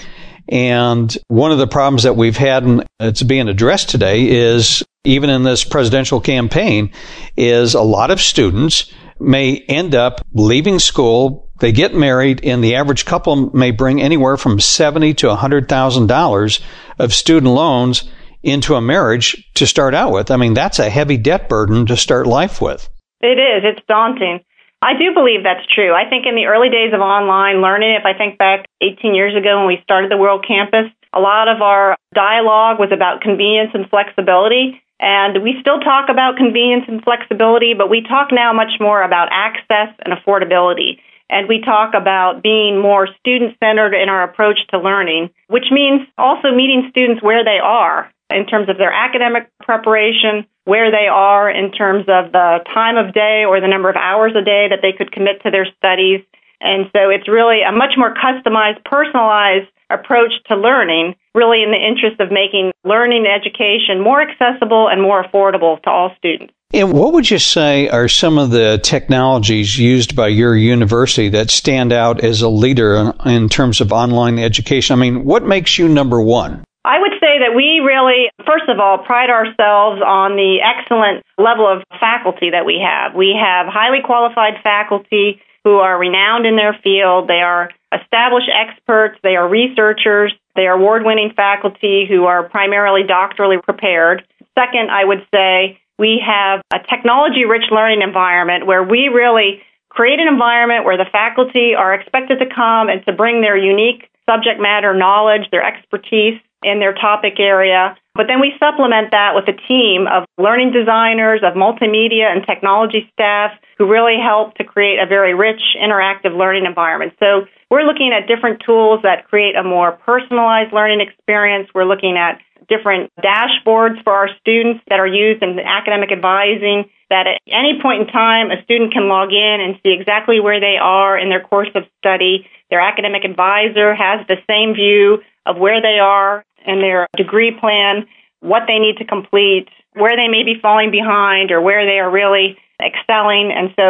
And one of the problems that we've had, and it's being addressed today, is even in this presidential campaign, is a lot of students may end up leaving school. They get married, and the average couple may bring anywhere from seventy thousand to one hundred thousand dollars of student loans into a marriage to start out with. I mean, that's a heavy debt burden to start life with. It is. It's daunting. I do believe that's true. I think in the early days of online learning, if I think back eighteen years ago when we started the World Campus, a lot of our dialogue was about convenience and flexibility. And we still talk about convenience and flexibility, but we talk now much more about access and affordability. And we talk about being more student-centered in our approach to learning, which means also meeting students where they are in terms of their academic preparation, where they are in terms of the time of day or the number of hours a day that they could commit to their studies. And so it's really a much more customized, personalized approach to learning, really in the interest of making learning and education more accessible and more affordable to all students. And what would you say are some of the technologies used by your university that stand out as a leader in, in terms of online education? I mean, what makes you number one? I would say that we really, first of all, pride ourselves on the excellent level of faculty that we have. We have highly qualified faculty who are renowned in their field. They are established experts. They are researchers. They are award-winning faculty who are primarily doctorally prepared. Second, I would say we have a technology-rich learning environment where we really create an environment where the faculty are expected to come and to bring their unique subject matter knowledge, their expertise in their topic area. But then we supplement that with a team of learning designers, of multimedia and technology staff who really help to create a very rich, interactive learning environment. So we're looking at different tools that create a more personalized learning experience. We're looking at different dashboards for our students that are used in academic advising, that at any point in time, a student can log in and see exactly where they are in their course of study. Their academic advisor has the same view of where they are in their degree plan, what they need to complete, where they may be falling behind, or where they are really excelling. And so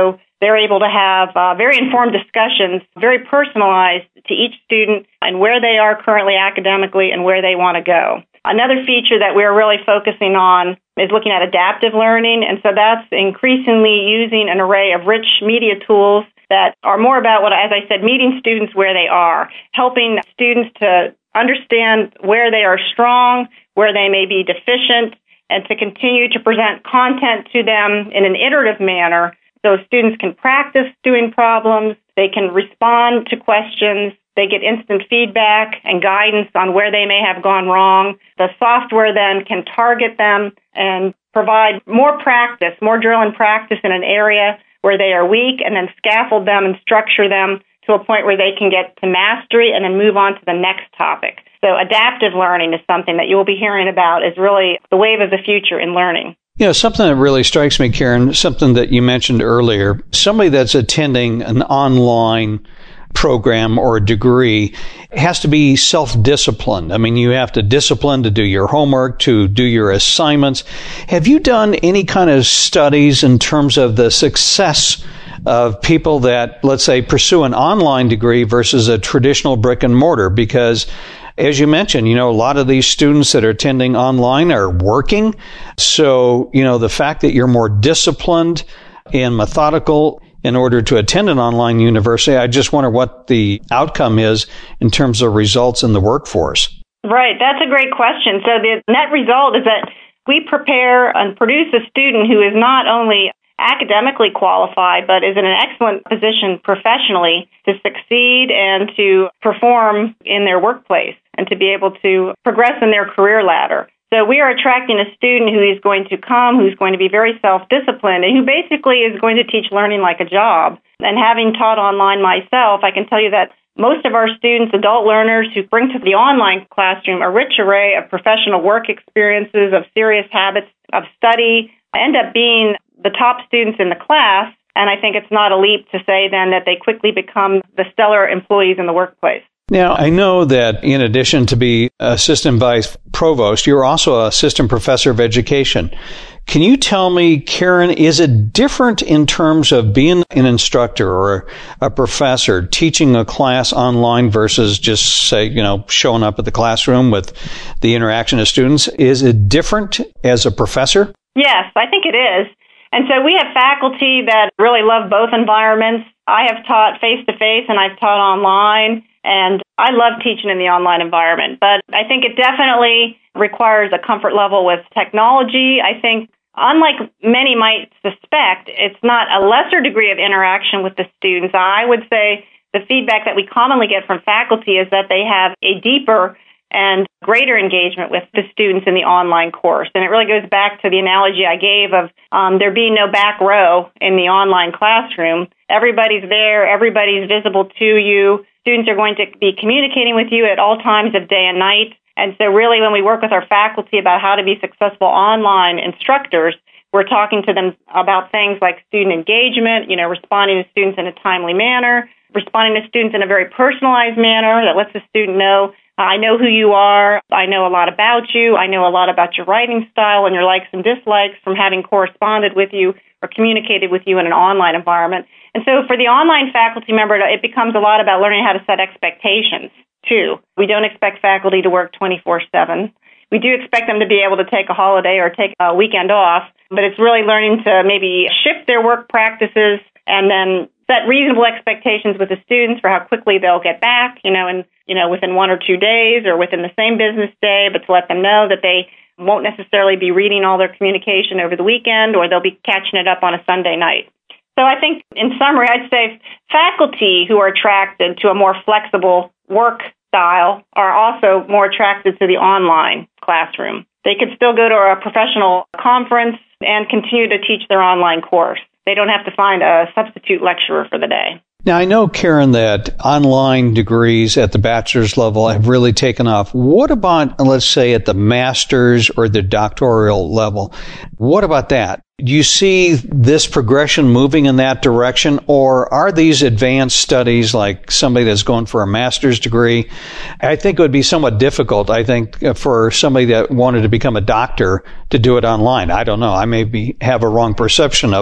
they're able to have uh, very informed discussions, very personalized to each student and where they are currently academically and where they want to go. Another feature that we're really focusing on is looking at adaptive learning, and so that's increasingly using an array of rich media tools that are more about what, as I said, meeting students where they are, helping students to understand where they are strong, where they may be deficient, and to continue to present content to them in an iterative manner so students can practice doing problems, they can respond to questions, they get instant feedback and guidance on where they may have gone wrong. The software then can target them and provide more practice, more drill and practice in an area where they are weak, and then scaffold them and structure them to a point where they can get to mastery and then move on to the next topic. So adaptive learning is something that you'll be hearing about is really the wave of the future in learning. You know, something that really strikes me, Karen, something that you mentioned earlier, somebody that's attending an online program or a degree has to be self-disciplined. I mean, you have to discipline to do your homework, to do your assignments. Have you done any kind of studies in terms of the success of people that, let's say, pursue an online degree versus a traditional brick and mortar? Because as you mentioned, you know, a lot of these students that are attending online are working. So, you know, the fact that you're more disciplined and methodical in order to attend an online university, I just wonder what the outcome is in terms of results in the workforce. Right. That's a great question. So the net result is that we prepare and produce a student who is not only academically qualified, but is in an excellent position professionally to succeed and to perform in their workplace and to be able to progress in their career ladder. So we are attracting a student who is going to come, who's going to be very self-disciplined, and who basically is going to teach learning like a job. And having taught online myself, I can tell you that most of our students, adult learners who bring to the online classroom a rich array of professional work experiences, of serious habits of study, end up being the top students in the class. And I think it's not a leap to say then that they quickly become the stellar employees in the workplace. Now, I know that in addition to be assistant vice provost, you're also an assistant professor of education. Can you tell me, Karen, is it different in terms of being an instructor or a professor teaching a class online versus just, say, you know, showing up at the classroom with the interaction of students? Is it different as a professor? Yes, I think it is. And so we have faculty that really love both environments. I have taught face-to-face and I've taught online, and I love teaching in the online environment. But I think it definitely requires a comfort level with technology. I think, unlike many might suspect, it's not a lesser degree of interaction with the students. I would say the feedback that we commonly get from faculty is that they have a deeper and greater engagement with the students in the online course. And it really goes back to the analogy I gave of um, there being no back row in the online classroom. Everybody's there. Everybody's visible to you. Students are going to be communicating with you at all times of day and night. And so really when we work with our faculty about how to be successful online instructors, we're talking to them about things like student engagement, you know, responding to students in a timely manner, responding to students in a very personalized manner that lets the student know, I know who you are, I know a lot about you, I know a lot about your writing style and your likes and dislikes from having corresponded with you or communicated with you in an online environment. And so for the online faculty member, it becomes a lot about learning how to set expectations, too. We don't expect faculty to work twenty-four seven. We do expect them to be able to take a holiday or take a weekend off, but it's really learning to maybe shift their work practices and then set reasonable expectations with the students for how quickly they'll get back, you know, and, you know, within one or two days or within the same business day, but to let them know that they won't necessarily be reading all their communication over the weekend, or they'll be catching it up on a Sunday night. So I think, in summary, I'd say faculty who are attracted to a more flexible work style are also more attracted to the online classroom. They could still go to a professional conference and continue to teach their online course. They don't have to find a substitute lecturer for the day. Now, I know, Karen, that online degrees at the bachelor's level have really taken off. What about, let's say, at the master's or the doctoral level? What about that? Do you see this progression moving in that direction, or are these advanced studies like somebody that's going for a master's degree? I think it would be somewhat difficult, I think, for somebody that wanted to become a doctor to do it online. I don't know. I may be, have a wrong perception of that.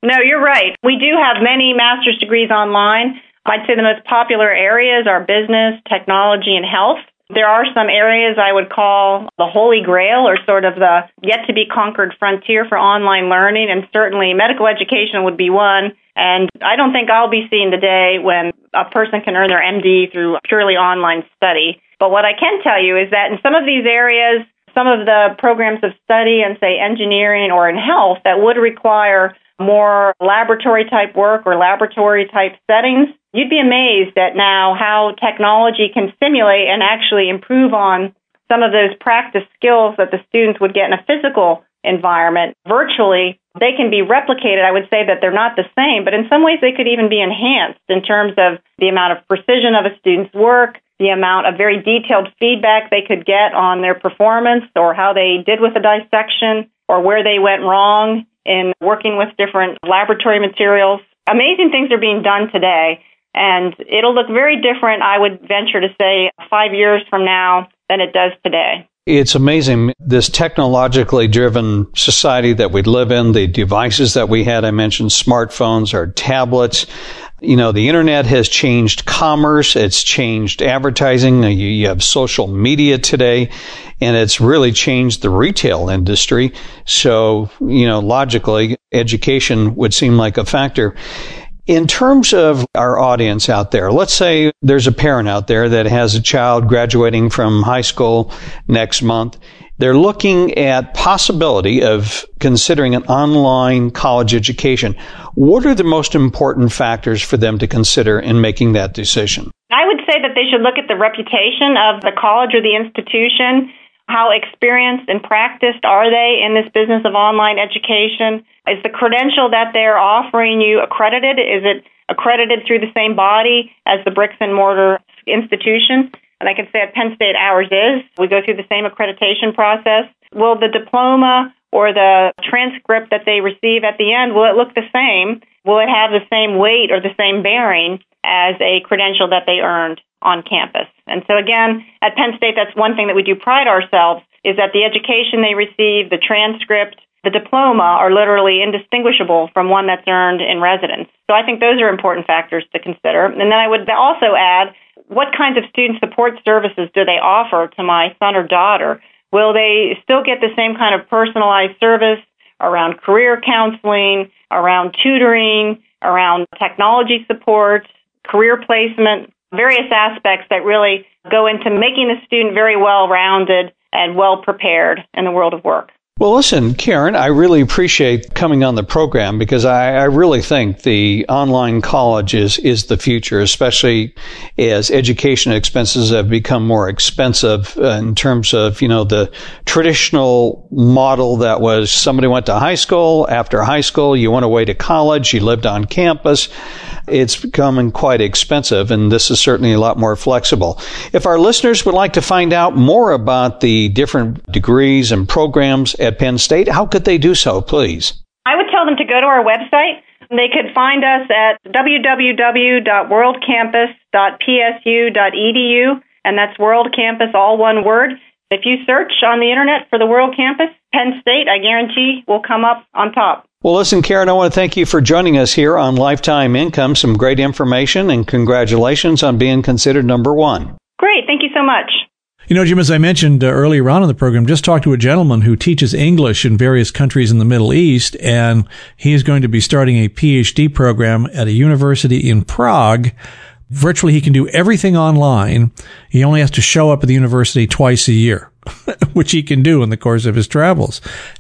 No, you're right. We do have many master's degrees online. I'd say the most popular areas are business, technology, and health. There are some areas I would call the holy grail or sort of the yet-to-be-conquered frontier for online learning, and certainly medical education would be one. And I don't think I'll be seeing the day when a person can earn their M D through purely online study. But what I can tell you is that in some of these areas, some of the programs of study in, say, engineering or in health that would require more laboratory-type work or laboratory-type settings, you'd be amazed at now how technology can simulate and actually improve on some of those practice skills that the students would get in a physical environment. Virtually, they can be replicated. I would say that they're not the same, but in some ways they could even be enhanced in terms of the amount of precision of a student's work, the amount of very detailed feedback they could get on their performance or how they did with a dissection or where they went wrong in working with different laboratory materials. Amazing things are being done today, and it'll look very different, I would venture to say, five years from now than it does today. It's amazing, this technologically driven society that we live in, the devices that we had, I mentioned smartphones or tablets. You know, the internet has changed commerce, it's changed advertising, you have social media today, and it's really changed the retail industry. So, you know, logically, education would seem like a factor. In terms of our audience out there, let's say there's a parent out there that has a child graduating from high school next month. They're looking at possibility of considering an online college education. What are the most important factors for them to consider in making that decision? I would say that they should look at the reputation of the college or the institution. How experienced and practiced are they in this business of online education? Is the credential that they're offering you accredited? Is it accredited through the same body as the bricks and mortar institution? And I can say at Penn State ours is. We go through the same accreditation process. Will the diploma or the transcript that they receive at the end, will it look the same? Will it have the same weight or the same bearing as a credential that they earned on campus? And so again, at Penn State, that's one thing that we do pride ourselves, is that the education they receive, the transcript, the diploma are literally indistinguishable from one that's earned in residence. So I think those are important factors to consider. And then I would also add, what kinds of student support services do they offer to my son or daughter? Will they still get the same kind of personalized service around career counseling, around tutoring, around technology support, career placement, various aspects that really go into making the student very well-rounded and well-prepared in the world of work? Well, listen, Karen, I really appreciate coming on the program because I, I really think the online college is, is the future, especially as education expenses have become more expensive uh, in terms of, you know, the traditional model that was somebody went to high school, after high school, you went away to college, you lived on campus. It's becoming quite expensive, and this is certainly a lot more flexible. If our listeners would like to find out more about the different degrees and programs at Penn State, how could they do so, please? I would tell them to go to our website. They could find us at w w w dot world campus dot p s u dot e d u, and that's World Campus, all one word. If you search on the internet for the World Campus, Penn State, I guarantee will come up on top. Well, listen, Karen, I want to thank you for joining us here on Lifetime Income. Some great information, and congratulations on being considered number one. Great. Thank you so much. You know, Jim, as I mentioned uh, earlier on in the program, just talked to a gentleman who teaches English in various countries in the Middle East, and he is going to be starting a P H D program at a university in Prague. Virtually, he can do everything online. He only has to show up at the university twice a year, which he can do in the course of his travels.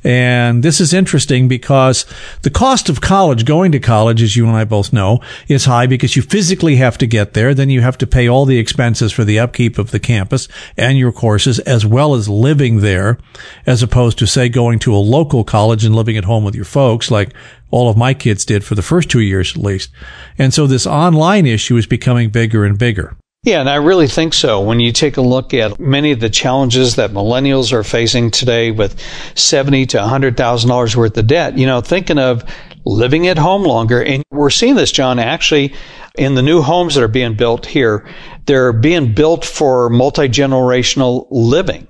And this is interesting because the cost of college, going to college, as you and I both know, is high because you physically have to get there. Then you have to pay all the expenses for the upkeep of the campus and your courses, as well as living there, as opposed to, say, going to a local college and living at home with your folks, like all of my kids did for the first two years at least. And so this online issue is becoming bigger and bigger. Yeah, and I really think so. When you take a look at many of the challenges that millennials are facing today with seventy thousand to one hundred thousand dollars worth of debt, you know, thinking of living at home longer. And we're seeing this, John, actually in the new homes that are being built here. They're being built for multi-generational living,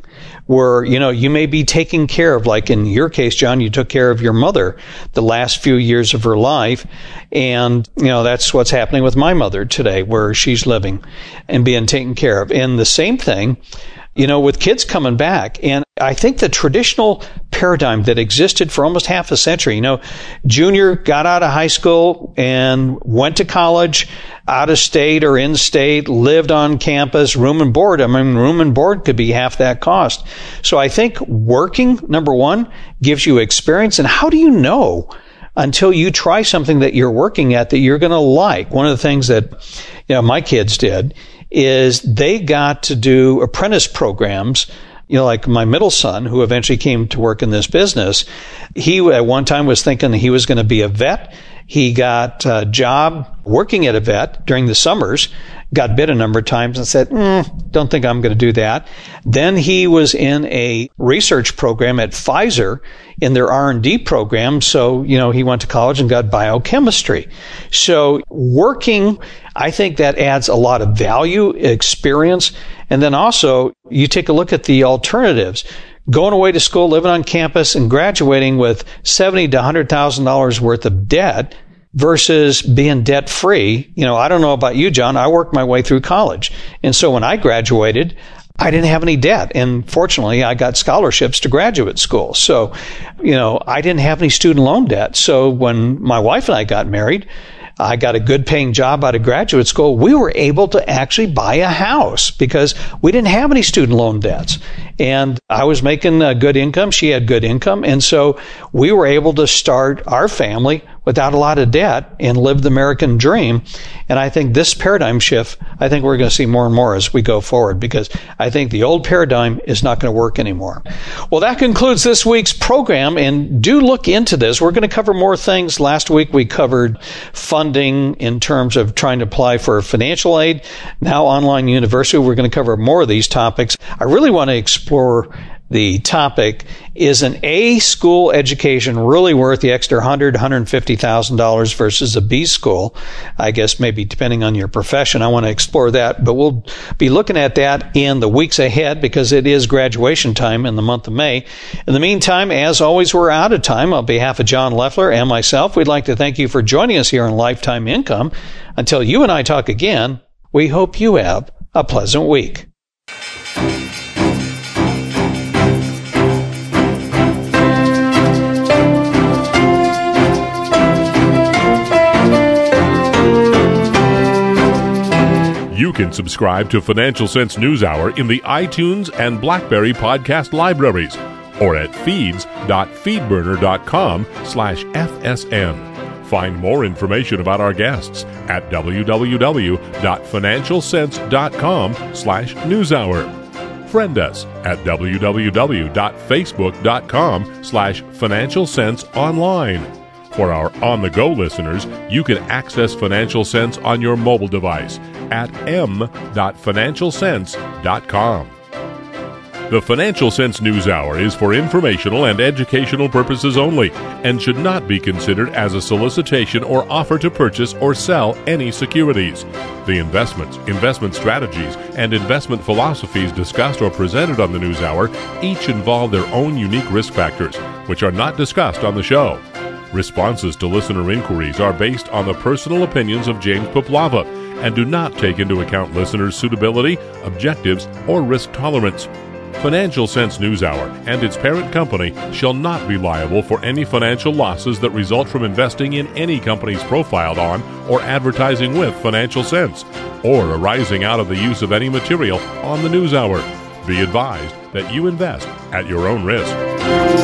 where, you know, you may be taking care of, like in your case, John, you took care of your mother the last few years of her life. And, you know, that's what's happening with my mother today, where she's living and being taken care of. And the same thing, you know, with kids coming back. And I think the traditional paradigm that existed for almost half a century, you know, Junior got out of high school and went to college, out of state or in state, lived on campus, room and board. I mean, room and board could be half that cost. So I think working, number one, gives you experience. And how do you know until you try something that you're working at that you're going to like? One of the things that, you know, my kids did is they got to do apprentice programs. You know, like my middle son, who eventually came to work in this business, he at one time was thinking he was going to be a vet. He got a job working at a vet during the summers, got bit a number of times and said, mm, don't think I'm going to do that. Then he was in a research program at Pfizer in their R and D program. So, you know, he went to college and got biochemistry. So working, I think that adds a lot of value, experience. And then also you take a look at the alternatives. Going away to school, living on campus, and graduating with seventy thousand to one hundred thousand dollars worth of debt versus being debt free. You know, I don't know about you, John. I worked my way through college. And so when I graduated, I didn't have any debt. And fortunately, I got scholarships to graduate school. So, you know, I didn't have any student loan debt. So when my wife and I got married, I got a good paying job out of graduate school. We were able to actually buy a house because we didn't have any student loan debts. And I was making a good income. She had good income. And so we were able to start our family without a lot of debt and live the American dream. And I think this paradigm shift, I think we're going to see more and more as we go forward, because I think the old paradigm is not going to work anymore. Well, that concludes this week's program, and do look into this. We're going to cover more things. Last week we covered funding in terms of trying to apply for financial aid. Now online university, we're going to cover more of these topics. I really want to explore the topic, is an A school education really worth the extra one hundred thousand dollars, one hundred fifty thousand dollars versus a B school? I guess maybe depending on your profession. I want to explore that, but we'll be looking at that in the weeks ahead because it is graduation time in the month of May. In the meantime, as always, we're out of time. On behalf of John Loeffler and myself, we'd like to thank you for joining us here on Lifetime Income. Until you and I talk again, we hope you have a pleasant week. You can subscribe to Financial Sense NewsHour in the iTunes and BlackBerry podcast libraries or at feeds.feedburner.com slash FSN. Find more information about our guests at www.financialsense.com slash newshour. Friend us at www.facebook.com slash Financial Sense Online. For our on-the-go listeners, you can access Financial Sense on your mobile device at m dot financial sense dot com. The Financial Sense NewsHour is for informational and educational purposes only and should not be considered as a solicitation or offer to purchase or sell any securities. The investments, investment strategies, and investment philosophies discussed or presented on the NewsHour each involve their own unique risk factors, which are not discussed on the show. Responses to listener inquiries are based on the personal opinions of James Puplava and do not take into account listeners' suitability, objectives, or risk tolerance. Financial Sense NewsHour and its parent company shall not be liable for any financial losses that result from investing in any companies profiled on or advertising with Financial Sense, or arising out of the use of any material on the NewsHour. Be advised that you invest at your own risk.